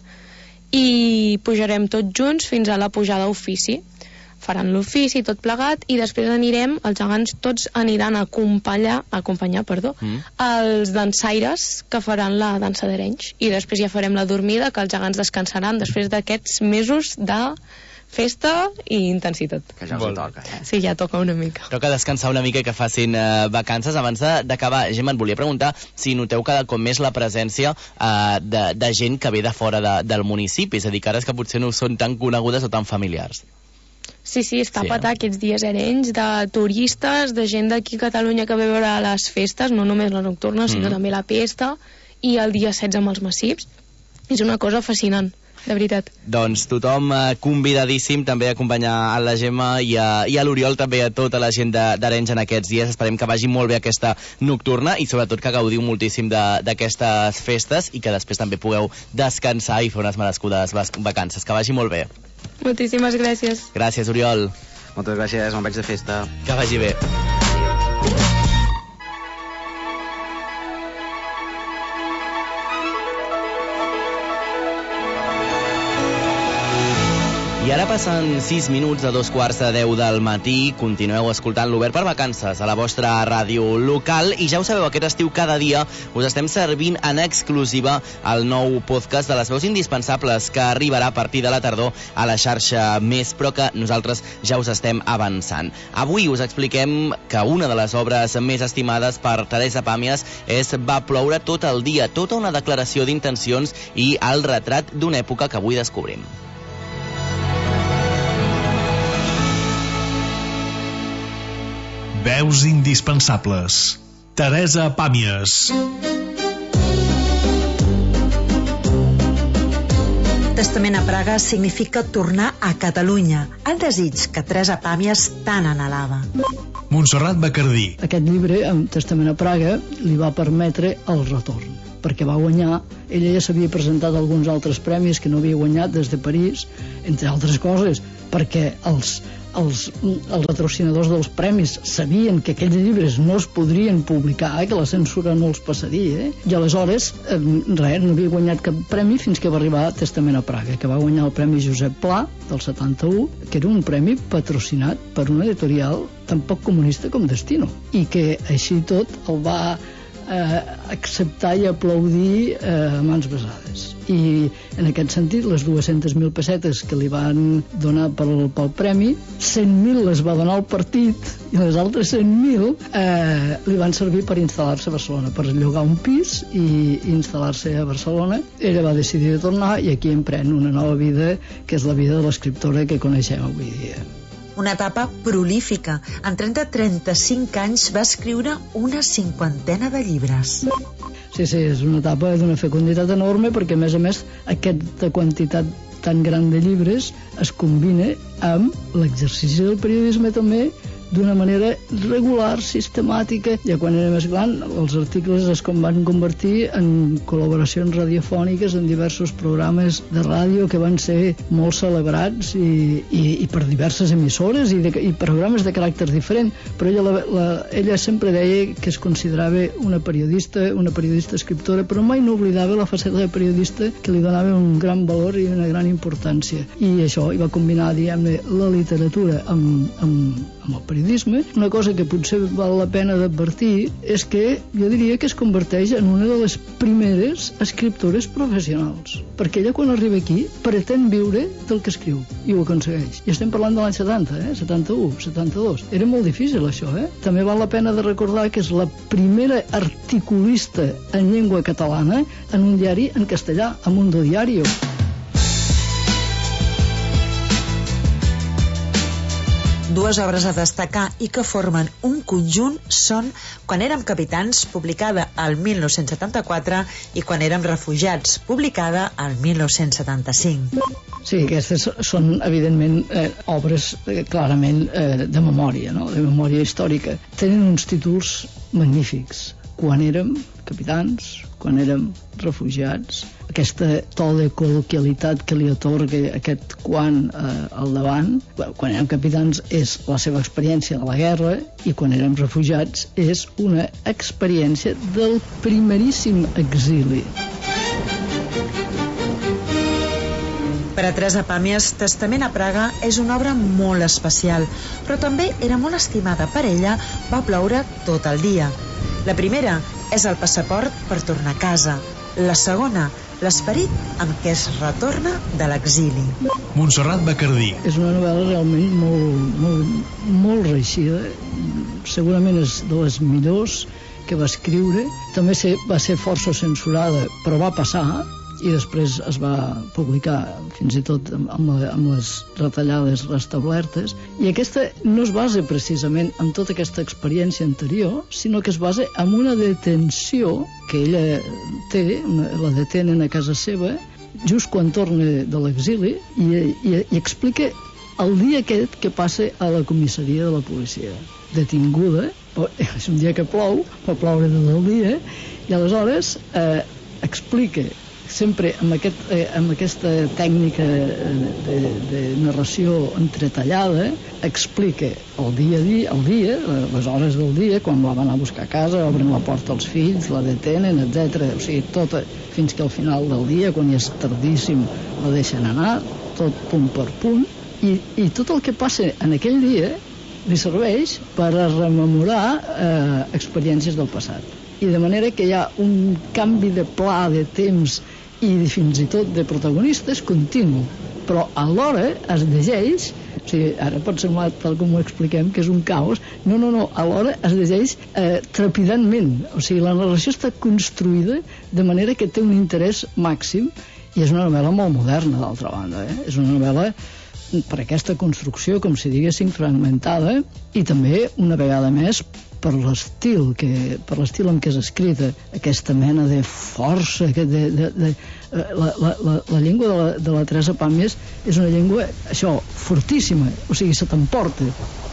i pujarem tots junts fins a la pujada a ofici. Faran l'ofici tot plegat i després anirem, els gegants tots aniran a acompanyar, a acompanyar perdó, mm. els dansaires que faran la dansa d'Arenys i després ja farem la dormida, que els gegants descansaran després d'aquests mesos de festa i intensitat.
Que ja us toca, eh?
Sí, ja toca una mica.
Toca descansar una mica i que facin eh, vacances. Abans d'acabar, Gemma, et volia preguntar si noteu cada cop més la presència eh, de, de gent que ve de fora de, del municipi, és a dir, cares que potser no són tan conegudes o tan familiars.
Sí, sí, està sí, patat eh? aquests dies Arenys de turistes, de gent d'aquí a Catalunya que ve a veure les festes, no només la nocturna, mm. sinó també la pesta, i el dia setze amb els massips. És una cosa fascinant, de veritat.
Doncs tothom eh, convidadíssim també a acompanyar a la Gemma i a, i a l'Oriol, també a tota la gent d'Arenys en aquests dies. Esperem que vagi molt bé aquesta nocturna i sobretot que gaudiu moltíssim d'aquestes festes i que després també pugueu descansar i fer unes merescudes vacances. Que vagi molt bé.
Moltíssimes gràcies.
Gràcies, Oriol.
Moltes gràcies, me'n vaig de festa.
Que vagi bé. I ara passen sis minuts de dos quarts de deu del matí. Continueu escoltant l'Obert per Vacances a la vostra ràdio local i ja ho sabeu, aquest estiu cada dia us estem servint en exclusiva el nou podcast de les veus indispensables que arribarà a partir de la tardor a la xarxa Més, però que nosaltres ja us estem avançant. Avui us expliquem que una de les obres més estimades per Teresa Pàmies és Va ploure tot el dia, tota una declaració d'intencions i el retrat d'una època que avui descobrim.
Veus indispensables. Teresa Pàmies.
Testament a Praga significa tornar a Catalunya, el desig que Teresa Pàmies tant anhelava.
Montserrat Bacardí.
Aquest llibre, Testament a Praga, li va permetre el retorn, perquè va guanyar, ella ja s'havia presentat alguns altres premis que no havia guanyat des de París, entre altres coses, perquè els, els, els patrocinadors dels premis sabien que aquells llibres no es podrien publicar, que la censura no els passaria, eh? I aleshores eh, res, no havia guanyat cap premi fins que va arribar a Testament a Praga, que va guanyar el Premi Josep Pla del setanta-u, que era un premi patrocinat per una editorial tan poc comunista com Destino, i que així tot el va eh, acceptar i aplaudir eh, a mans besades. I en aquest sentit, les dues-centes mil pessetes que li van donar pel, pel premi, cent mil les va donar el partit i les altres cent mil eh, li van servir per instal·lar-se a Barcelona, per llogar un pis i instal·lar-se a Barcelona. Ella va decidir de tornar i aquí emprèn una nova vida, que és la vida de l'escriptora que coneixem avui dia.
Una etapa prolífica. En trenta a trenta-cinc anys va escriure una cinquantena de llibres.
Sí, sí, és una etapa d'una fecunditat enorme perquè, a més a més, aquesta quantitat tan gran de llibres es combina amb l'exercici del periodisme també d'una manera regular, sistemàtica. Ja quan era més gran, els articles es com van convertir en col·laboracions radiofòniques en diversos programes de ràdio que van ser molt celebrats i, i, i per diverses emissores i, de, i programes de caràcter diferent, però ella, la, la, ella sempre deia que es considerava una periodista, una periodista escriptora, però mai no oblidava la faceta de periodista que li donava un gran valor i una gran importància. I això, hi va combinar, diguem-ne, la literatura amb, amb, amb el periodisme. Una cosa que potser val la pena d'advertir és que jo diria que es converteix en una de les primeres escriptores professionals, perquè ella quan arriba aquí pretén viure del que escriu i ho aconsegueix. I estem parlant de l'any setanta, eh? setanta-u, setanta-dos. Era molt difícil això, eh? També val la pena de recordar que és la primera articulista en llengua catalana en un diari en castellà, a Mundo Diario.
Dues obres a destacar i que formen un conjunt són Quan érem capitans, publicada al mil nou-cents setanta-quatre, i Quan érem refugiats, publicada al mil nou-cents setanta-cinc.
Sí, aquestes són, evidentment, eh, obres eh, clarament eh, de memòria, no? De memòria històrica. Tenen uns títols magnífics. Quan érem capitans, quan érem refugiats, aquesta to de col·loquialitat que li atorga aquest quan eh, al davant. Quan érem capitans és la seva experiència de la guerra i quan érem refugiats és una experiència del primeríssim exili.
Per a Teresa Pàmies, Testament a Praga és una obra molt especial, però també era molt estimada per ella. Va ploure tot el dia. La primera és el passaport per tornar a casa. La segona, l'esperit amb què es retorna de l'exili.
Montserrat Bacardí.
És una novel·la realment molt, molt, molt reeixida. Segurament és de les millors que va escriure. També va ser força censurada, però va passar, i després es va publicar fins i tot amb, amb les retallades restablertes. I aquesta no es basa precisament en tota aquesta experiència anterior, sinó que es basa en una detenció que ella té, una, la detenen a casa seva just quan torna de l'exili, i, i, i explica el dia aquest que passa a la comissaria de la policia. Detinguda, és un dia que plou, va ploure tot el dia, i aleshores eh, explica sempre amb, aquest, eh, amb aquesta tècnica de, de narració entretallada, explica el dia a dia, el dia, les hores del dia, quan la van anar a buscar a casa, obren la porta als fills, la detenen, etcètera. O sigui, tota, fins que al final del dia, quan ja és tardíssim, la deixen anar, tot punt per punt, i, i tot el que passa en aquell dia li serveix per a rememorar eh, experiències del passat. I de manera que hi ha un canvi de pla, de temps i fins i tot de protagonistes continu, però alhora es llegeix, o sigui, ara pot semblar, tal com ho expliquem, que és un caos, no, no, no, alhora es llegeix eh, trepidantment, o sigui, la narració està construïda de manera que té un interès màxim, i és una novel·la molt moderna, d'altra banda, eh? És una novel·la per aquesta construcció, com si diguéssim, fragmentada, i també, una vegada més, per l'estil que, per l'estil en què és escrita, aquesta mena de força, que de, de, de, la, la, la, la llengua de la, de la Teresa Pàmies és una llengua, això, fortíssima, o sigui, se t'emporta.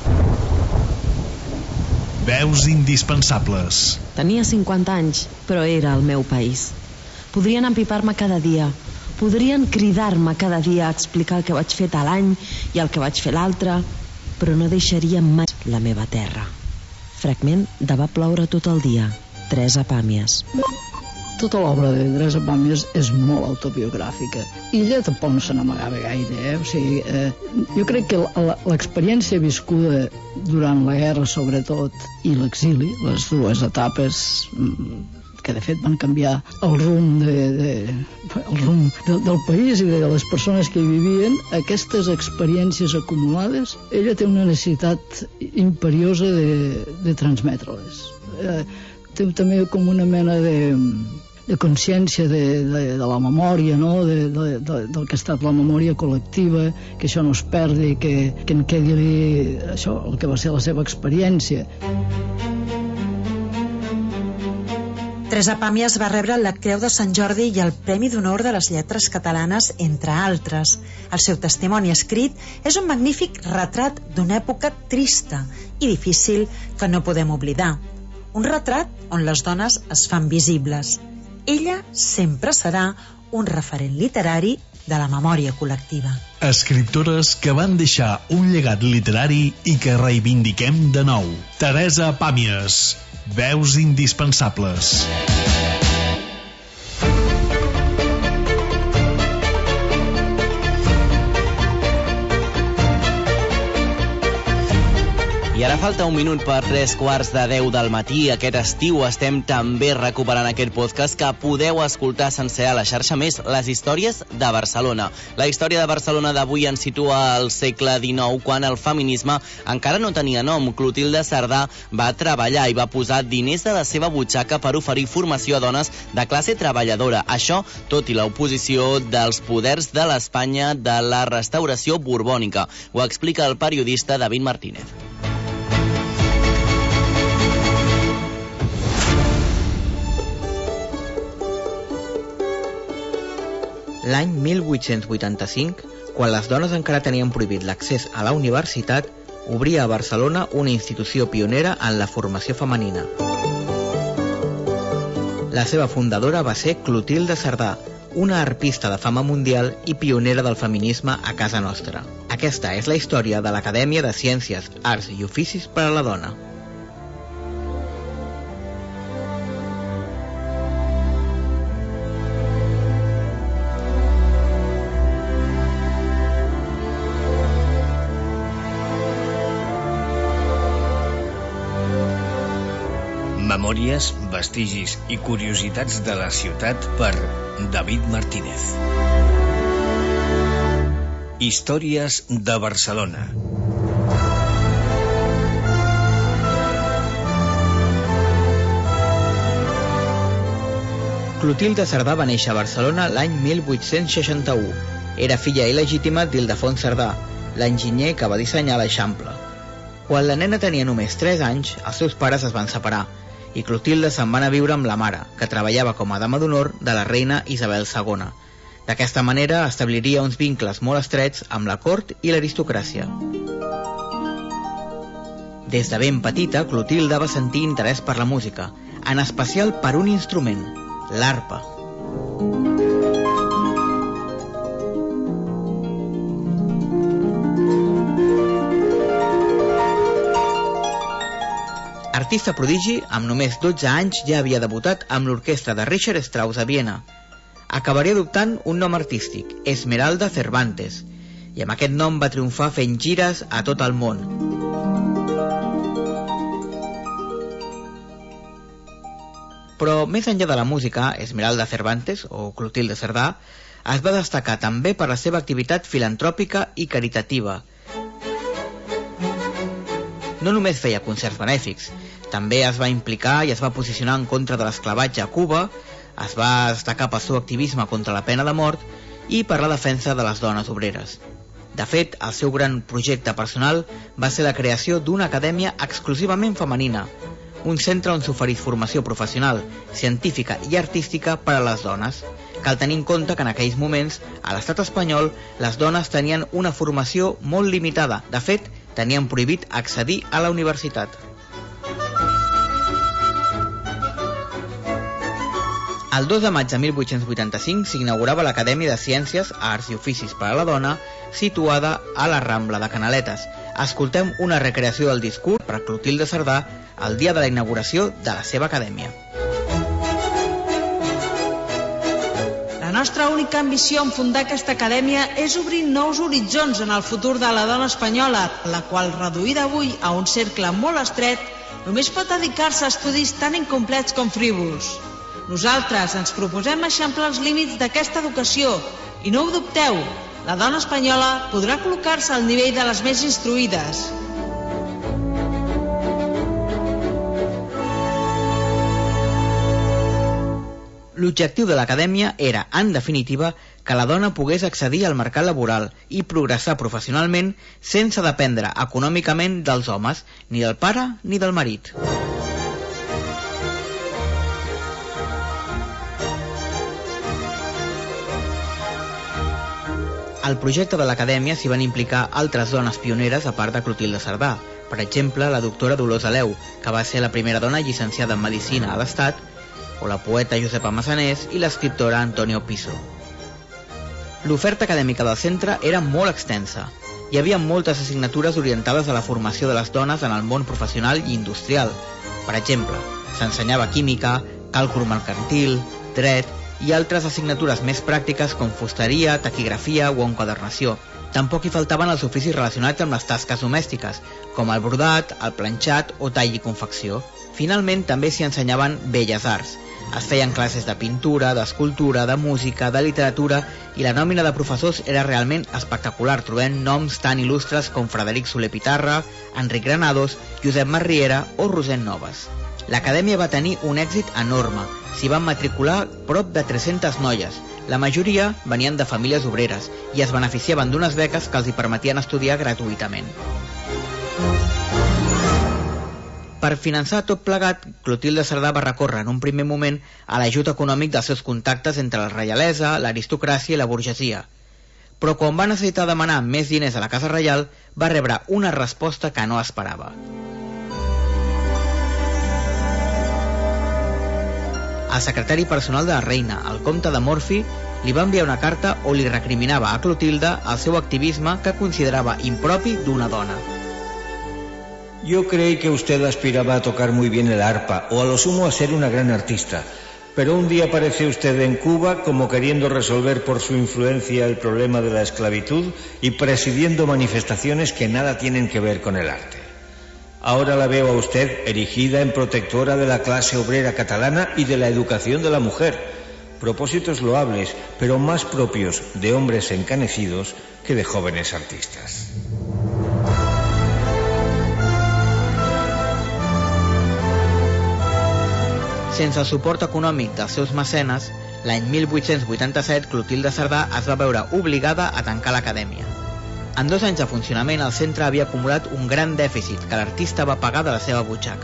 Veus indispensables.
Tenia cinquanta anys, però era el meu país. Podrien empipar-me cada dia, podrien cridar-me cada dia a explicar el que vaig fer tal any i el que vaig fer l'altre, però no deixarien mai la meva terra. Fragment de Va ploure tot el dia, Teresa Pàmies.
Tota l'obra de Teresa Pàmies és molt autobiogràfica, i ella tampoc no se n'amagava gaire, eh? O sigui, eh, jo crec que l'experiència viscuda durant la guerra, sobretot, i l'exili, les dues etapes que de fet van canviar el rumb, de, de, el rumb de, del país i de les persones que hi vivien, aquestes experiències acumulades, ella té una necessitat imperiosa de, de transmetre-les. Eh, té també com una mena de, de consciència de, de, de la memòria, no? de, de, de, del que ha estat la memòria col·lectiva, que això no es perdi, que, que en quedi això, el que va ser la seva experiència.
Teresa Pàmies va rebre la Creu de Sant Jordi i el Premi d'Honor de les Lletres Catalanes, entre altres. El seu testimoni escrit és un magnífic retrat d'una època trista i difícil que no podem oblidar. Un retrat on les dones es fan visibles. Ella sempre serà un referent literari de la memòria col·lectiva.
Escriptores que van deixar un llegat literari i que reivindiquem de nou. Teresa Pàmies, veus indispensables.
I ara falta un minut per tres quarts de deu del matí. Aquest estiu estem també recuperant aquest podcast que podeu escoltar sencer a la xarxa Més, les històries de Barcelona. La història de Barcelona d'avui ens situa al segle dinou, quan el feminisme encara no tenia nom. Clotilde Cerdà va treballar i va posar diners de la seva butxaca per oferir formació a dones de classe treballadora. Això tot i l'oposició dels poders de l'Espanya de la restauració borbònica. Ho explica el periodista David Martínez.
L'any mil vuit-cents vuitanta-cinc, quan les dones encara tenien prohibit l'accés a la universitat, obria a Barcelona una institució pionera en la formació femenina. La seva fundadora va ser Clotilde Cerdà, una arpista de fama mundial i pionera del feminisme a casa nostra. Aquesta és la història de l'Acadèmia de Ciències, Arts i Oficis per a la Dona.
Memòries, vestigis i curiositats de la ciutat per David Martínez. Històries de Barcelona.
Clotilde Cerdà va néixer a Barcelona l'any mil vuit-cents seixanta-u. Era filla il·legítima d'Ildefons Cerdà, l'enginyer que va dissenyar l'Eixample. Quan la nena tenia només tres anys, els seus pares es van separar i Clotilde se'n va anar a viure amb la mare, que treballava com a dama d'honor de la reina Isabel segona. D'aquesta manera establiria uns vincles molt estrets amb la cort i l'aristocràcia. Des de ben petita, Clotilde va sentir interès per la música, en especial per un instrument, l'arpa. Artista prodigi, amb només dotze anys ja havia debutat amb l'orquestra de Richard Strauss a Viena. Acabaria adoptant un nom artístic, Esmeralda Cervantes, i amb aquest nom va triomfar fent gires a tot el món. Però més enllà de la música, Esmeralda Cervantes, o Clotilde Cerdà, es va destacar també per la seva activitat filantròpica i caritativa. No només feia concerts benèfics, també es va implicar i es va posicionar en contra de l'esclavatge a Cuba, es va destacar pel seu activisme contra la pena de mort i per la defensa de les dones obreres. De fet, el seu gran projecte personal va ser la creació d'una acadèmia exclusivament femenina, un centre on s'oferís formació professional, científica i artística per a les dones. Cal tenir en compte que en aquells moments, a l'estat espanyol, les dones tenien una formació molt limitada. De fet, tenien prohibit accedir a la universitat. El dos de maig de mil vuit-cents vuitanta-cinc s'inaugurava l'Acadèmia de Ciències, Arts i Oficis per a la Dona, situada a la Rambla de Canaletes. Escoltem una recreació del discurs per Clotilde Cerdà el dia de la inauguració de la seva acadèmia.
La nostra única ambició en fundar aquesta acadèmia és obrir nous horitzons en el futur de la dona espanyola, la qual, reduïda avui a un cercle molt estret, només pot dedicar-se a estudis tan incomplets com frívols. Nosaltres ens proposem eixamplar els límits d'aquesta educació i no ho dubteu, la dona espanyola podrà col·locar-se al nivell de les més instruïdes.
L'objectiu de l'acadèmia era, en definitiva, que la dona pogués accedir al mercat laboral i progressar professionalment sense dependre econòmicament dels homes, ni del pare ni del marit. Al projecte de l'acadèmia s'hi van implicar altres dones pioneres a part de Clotilde Cerdà. Per exemple, la doctora Dolors Aleu, que va ser la primera dona llicenciada en Medicina a l'Estat, o la poeta Josepa Massanés i l'escriptora Antonio Piso. L'oferta acadèmica del centre era molt extensa. Hi havia moltes assignatures orientades a la formació de les dones en el món professional i industrial. Per exemple, s'ensenyava química, càlcul mercantil, dret i altres assignatures més pràctiques com fusteria, taquigrafia o enquadernació. Tampoc hi faltaven els oficis relacionats amb les tasques domèstiques, com el brodat, el planxat o tall i confecció. Finalment, també s'hi ensenyaven belles arts. Es feien classes de pintura, d'escultura, de música, de literatura, i la nòmina de professors era realment espectacular, trobant noms tan il·lustres com Frederic Soler Pitarra, Enric Granados, Josep Marriera o Rosent Noves. L'acadèmia va tenir un èxit enorme. S'hi van matricular prop de tres-centes noies. La majoria venien de famílies obreres i es beneficiaven d'unes beques que els hi permetien estudiar gratuïtament. Per finançar tot plegat, Clotilde Cerdà va recórrer en un primer moment a l'ajut econòmic dels seus contactes entre la reialesa, l'aristocràcia i la burgesia. Però quan va necessitar demanar més diners a la Casa Reial, va rebre una resposta que no esperava. El secretari personal de la reina, el comte de Morphy, li va enviar una carta on li recriminava a Clotilde el seu activisme que considerava impropi d'una dona.
Yo creí que usted aspiraba a tocar muy bien el arpa, o a lo sumo a ser una gran artista, pero un día aparece usted en Cuba como queriendo resolver por su influencia el problema de la esclavitud y presidiendo manifestaciones que nada tienen que ver con el arte. Ahora la veo a usted erigida en protectora de la clase obrera catalana y de la educación de la mujer. Propósitos loables, pero más propios de hombres encanecidos que de jóvenes artistas.
Sense el suport econòmic dels seus mecenes, l'any mil vuit-cents vuitanta-set Clotilde Cerdà es va veure obligada a tancar l'acadèmia. En dos anys de funcionament, el centre havia acumulat un gran dèficit que l'artista va pagar de la seva butxaca.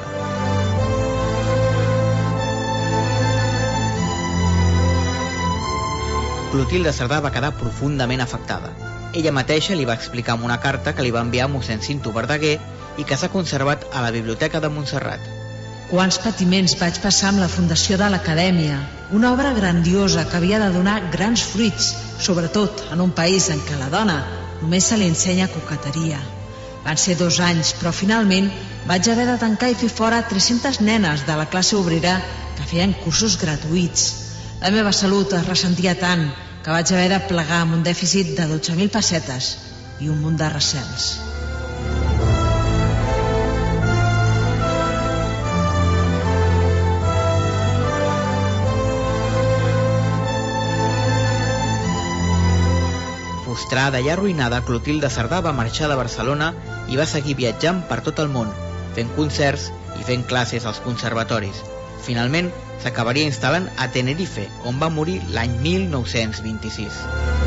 Clotilde Cerdà va quedar profundament afectada. Ella mateixa li va explicar en una carta que li va enviar mossèn Cinto Verdaguer i que s'ha conservat a la Biblioteca de Montserrat.
Quants patiments vaig passar amb la fundació de l'Acadèmia, una obra grandiosa que havia de donar grans fruits, sobretot en un país en què la dona només se li ensenya coqueteria. Van ser dos anys, però finalment vaig haver de tancar i fer fora tres-centes nenes de la classe obrera que feien cursos gratuïts. La meva salut es ressentia tant que vaig haver de plegar amb un dèficit de dotze mil pessetes i un munt de recels.
Frustrada i arruïnada, Clotilde Cerdà va marxar de Barcelona i va seguir viatjant per tot el món, fent concerts i fent classes als conservatoris. Finalment, s'acabaria instal·lant a Tenerife, on va morir l'any mil nou-cents vint-i-sis.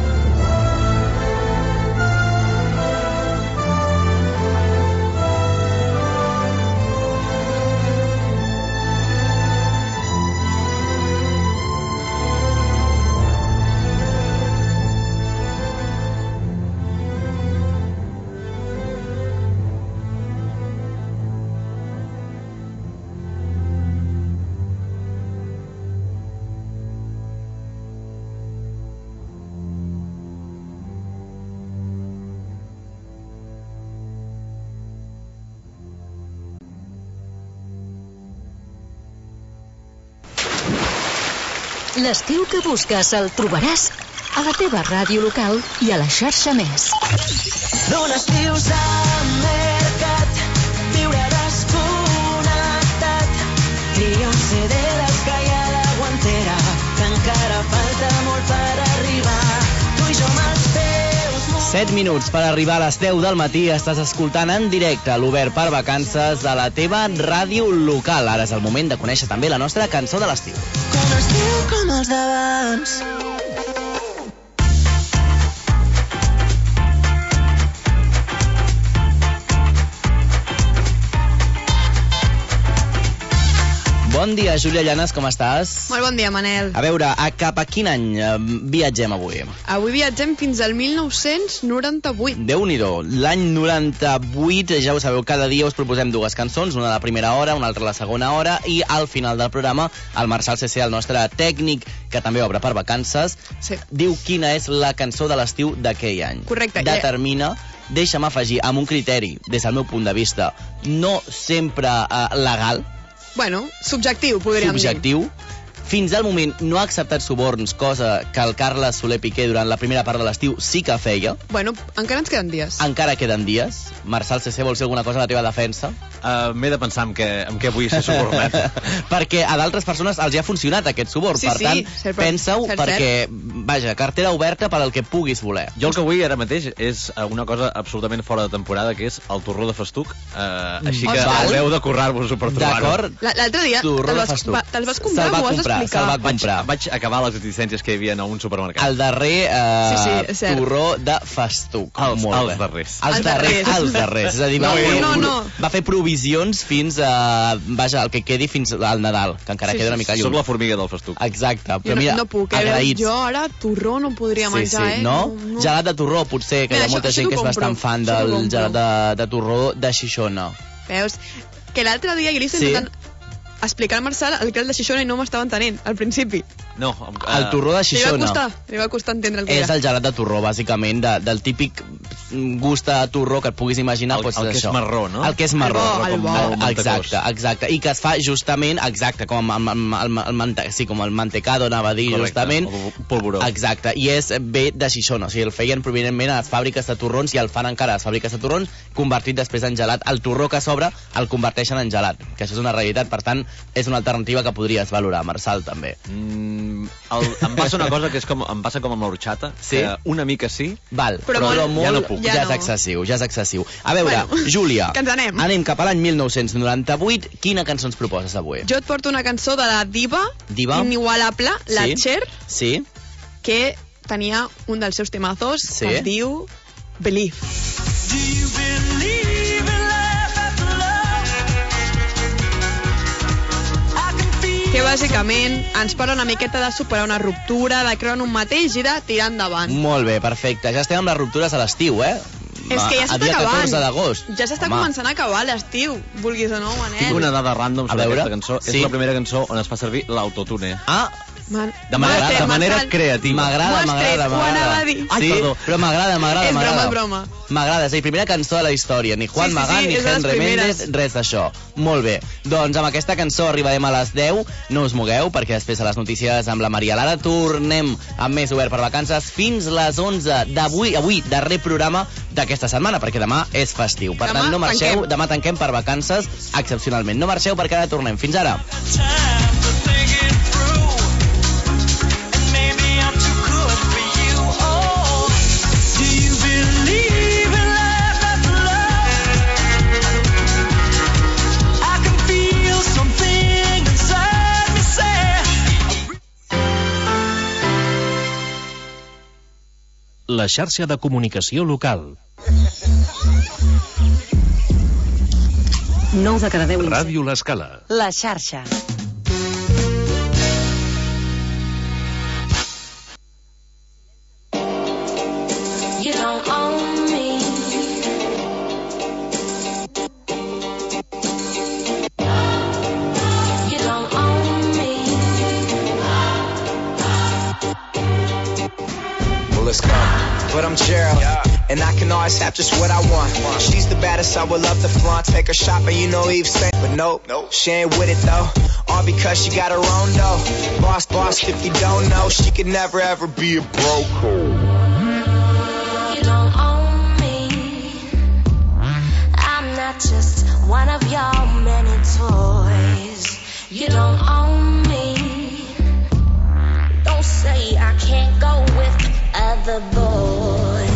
L'estiu que busques el trobaràs a la teva ràdio local i a la xarxa Més.
D'un estiu al mercat, viure desconnectat. Tria un C D dels que hi ha a la guantera, que encara falta molt per arribar. Tu i jo amb els teus...
set minuts per arribar a les deu del matí. Estàs escoltant en directe l'Obert per Vacances a la teva ràdio local. Ara és el moment de conèixer també la nostra cançó de l'estiu.
Un estiu com els d'abans.
Bon dia, Júlia Llanes, com estàs?
Molt bon dia, Manel.
A veure, a cap a quin any eh, viatgem avui?
Avui viatgem fins al mil nou-cents noranta-vuit.
Déu-n'hi-do, l'any noranta-vuit, ja ho sabeu, cada dia us proposem dues cançons, una a la primera hora, una altra a la segona hora, i al final del programa el Marçal C C, el nostre tècnic, que també obre per vacances,
sí.
diu quina és la cançó de l'estiu d'aquell any.
Correcte.
Determina, deixa'm afegir, amb un criteri, des del meu punt de vista, no sempre eh, legal,
Bueno, subjectiu, podríem
subjectiu.
dir.
Fins al moment no ha acceptat suborns, cosa que el Carles Soler Piqué durant la primera part de l'estiu sí que feia.
Bueno, encara ens queden dies.
Encara queden dies. Marçal C C, vols dir alguna cosa a la teva defensa?
Uh, M'he de pensar en què, en què vull ser subornat.
Perquè a d'altres persones els hi ha funcionat aquest suborn.
Sí,
per
sí,
tant,
cert,
pensa-ho
cert,
perquè, vaja, cartera oberta per al que puguis voler.
Jo el que vull ara mateix és una cosa absolutament fora de temporada, que és el torró de festuc. Uh, així que
Val.
haureu de currar-vos-ho per trobar-ho.
D'acord.
L'altre dia
Torró
te'l
de
vas,
festuc.
va, te'l vas comprar,
Se'l va
m'ho has
comprar,
d'explicar.
se'l va comprar.
Vaig, vaig acabar les existències que hi havia a un supermercat.
El darrer eh,
Sí, sí, és cert.
torró de festuc.
Els,
Molt
els
bé.
darrers.
Els
Els
darrers.
darrers.
Els darrers. És a dir, va,
No,
fer,
no, no.
va fer provisions fins a... Vaja, el que quedi fins al Nadal, que encara
Sí,
queda
sí,
una mica
Soc
lluny.
la formiga del festuc.
Exacte.
Jo
Però
no,
mira,
no puc, eh?
agraïts.
Jo ara torró no podria
Sí,
menjar,
sí,
eh?
no? Gelat de torró, potser, que
Mira,
hi ha molta
això-
gent
això
que és
t'ho
bastant
compro,
fan
això t'ho
del
compro.
gelat de, de torró de Xixona.
Veus? Que l'altre dia jo li estic
Sí.
intentant explicar al Marçal el que era el de Xixona i no m'estava entenent, al principi.
No,
El torró de
Li va
Xixona
costar, li va costar entendre el que
és
era.
el gelat de torró, bàsicament, de, del típic gust de torró que et puguis imaginar.
El-
Doncs
el que és
això.
marró, no?
El que és marró.
El bo, el bo.
El-
El
exacte,
mantecós.
exacte. I que es fa justament, exacte, com el, el, el, el, mante, sí, com el mantecado, anava a dir,
Correcte,
justament.
el polvoró.
Exacte, i és bé de Xixona, o sigui, el feien prominentment a les fàbriques de torrons i el fan encara a les fàbriques de torrons, convertit després en gelat. El torró que sobra el converteixen en gelat, que això és una realitat, per tant, és una alternativa que podries valorar, Marçal, també.
Mm, el, em passa una cosa que és com, em passa com amb l'horchata,
Sí?
que una mica sí,
Val,
Però
però,
molt-
molt,
ja no puc.
ja,
Ja
és
no.
excessiu, ja és excessiu. A veure,
Bueno,
Júlia,
que ens anem.
anem cap a l'any mil nou-cents noranta-vuit. Quina cançó ens proposes avui?
Jo et porto una cançó de la diva,
Diva?
inigualable, la
Sí.
Cher,
Sí?
que tenia un dels seus temazos
Sí.
que es diu Believe. Que bàsicament ens parla una miqueta de superar una ruptura, de creure en un mateix i de tirar endavant.
Molt bé, perfecte. Ja estem amb les ruptures a l'estiu, eh?
És que ja
A
s'està
dia
acabant.
catorze d'agost.
Ja s'està
Home.
començant a acabar l'estiu, vulguis o no, Manel.
tinc una dada random
A
sobre
veure,
aquesta cançó.
sí.
És la primera cançó on es fa servir l'autotune.
Ah,
Man...
De manera,
Màster,
de manera
Marçal,
creativa.
m'agrada,
M'ho has
m'agrada,
tret, ho anava
m'agrada.
a dir.
Ai,
Sí,
perdó.
però m'agrada, m'agrada,
És broma,
m'agrada.
és broma.
M'agrada, és la primera cançó de la història. Ni Juan
Sí, sí,
Magán,
sí,
ni
és de les
Henry
primeres.
Méndez, res d'això. Molt bé. Doncs amb aquesta cançó arribarem a les deu. No us mogueu, perquè després a les notícies amb la Maria Lara tornem amb més Obert per Vacances fins les onze d'avui, avui, darrer programa d'aquesta setmana, perquè demà és festiu. Per
Demà
tant, no marxeu,
tanquem.
demà tanquem per vacances excepcionalment. No marxeu perquè ara tornem. Fins ara.
La xarxa de comunicació local.
nou de cada deu insectes.
Ràdio L'Escala.
La xarxa.
You don't own me. You don't own me.
Well, let's go. But I'm Gerald, and I can always have just what I want. She's the baddest, I would love to flaunt. Take her shopping, you know Eve Saint, but nope, she ain't with it though. All because she got her own dough. Boss, boss, if you don't know, she could never ever be a broke.
You don't own me. I'm not just one of your many toys. You don't own me. Don't say I can't go with other boys.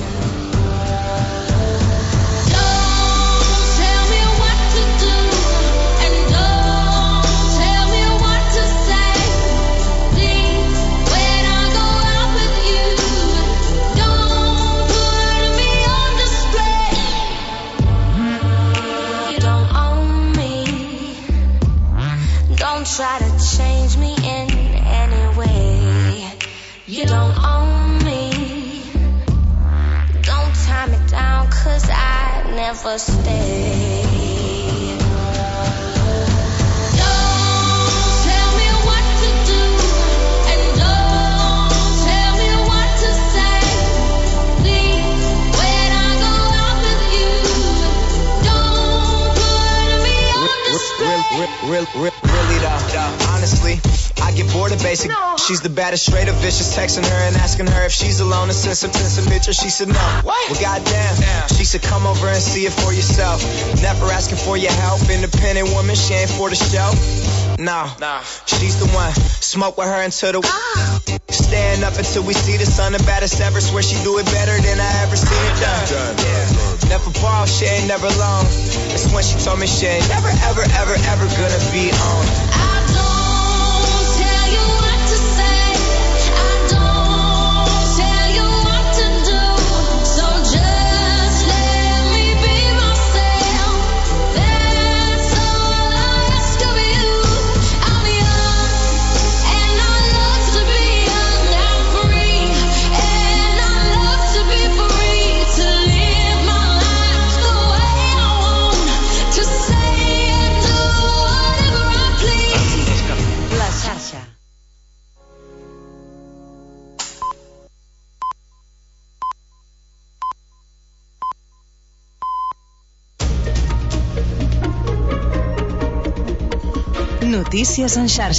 Don't tell me what to do, and don't tell me what to say. Please, when I go out with you, don't put me on display. You don't own me. Don't Don't try to change me in any way. You don't own me. Don't tie me down, cause I never stay. Don't tell me what to do, and don't tell me what to say. Please, when I go out with you, don't put me on display.
Real, real, real, really though, honestly, I get bored of basic. No. She's the baddest, straight up vicious. Texting her and asking her if she's alone and sent some, sent some pictures. She said no. What? Well, goddamn. Damn. She said come over and see it for yourself. Never asking for your help. Independent woman, she ain't for the show. No, nah. She's the one. Smoke with her until the ah. Stand up until we see the sun. The baddest ever. Swear she do it better than I ever seen it done. done, yeah. done, done. Never ball, she ain't never long. That's when she told me she ain't never, ever, ever, ever gonna be on.
I don't tell you what to say. I don't tell you what to do. So just let me be myself. That's all I ask of you. I'm young and I love to be young. I'm free and I love to be free. To live my life the way I want. To say and do whatever I please.
La xarxa. Notícies en xarxa.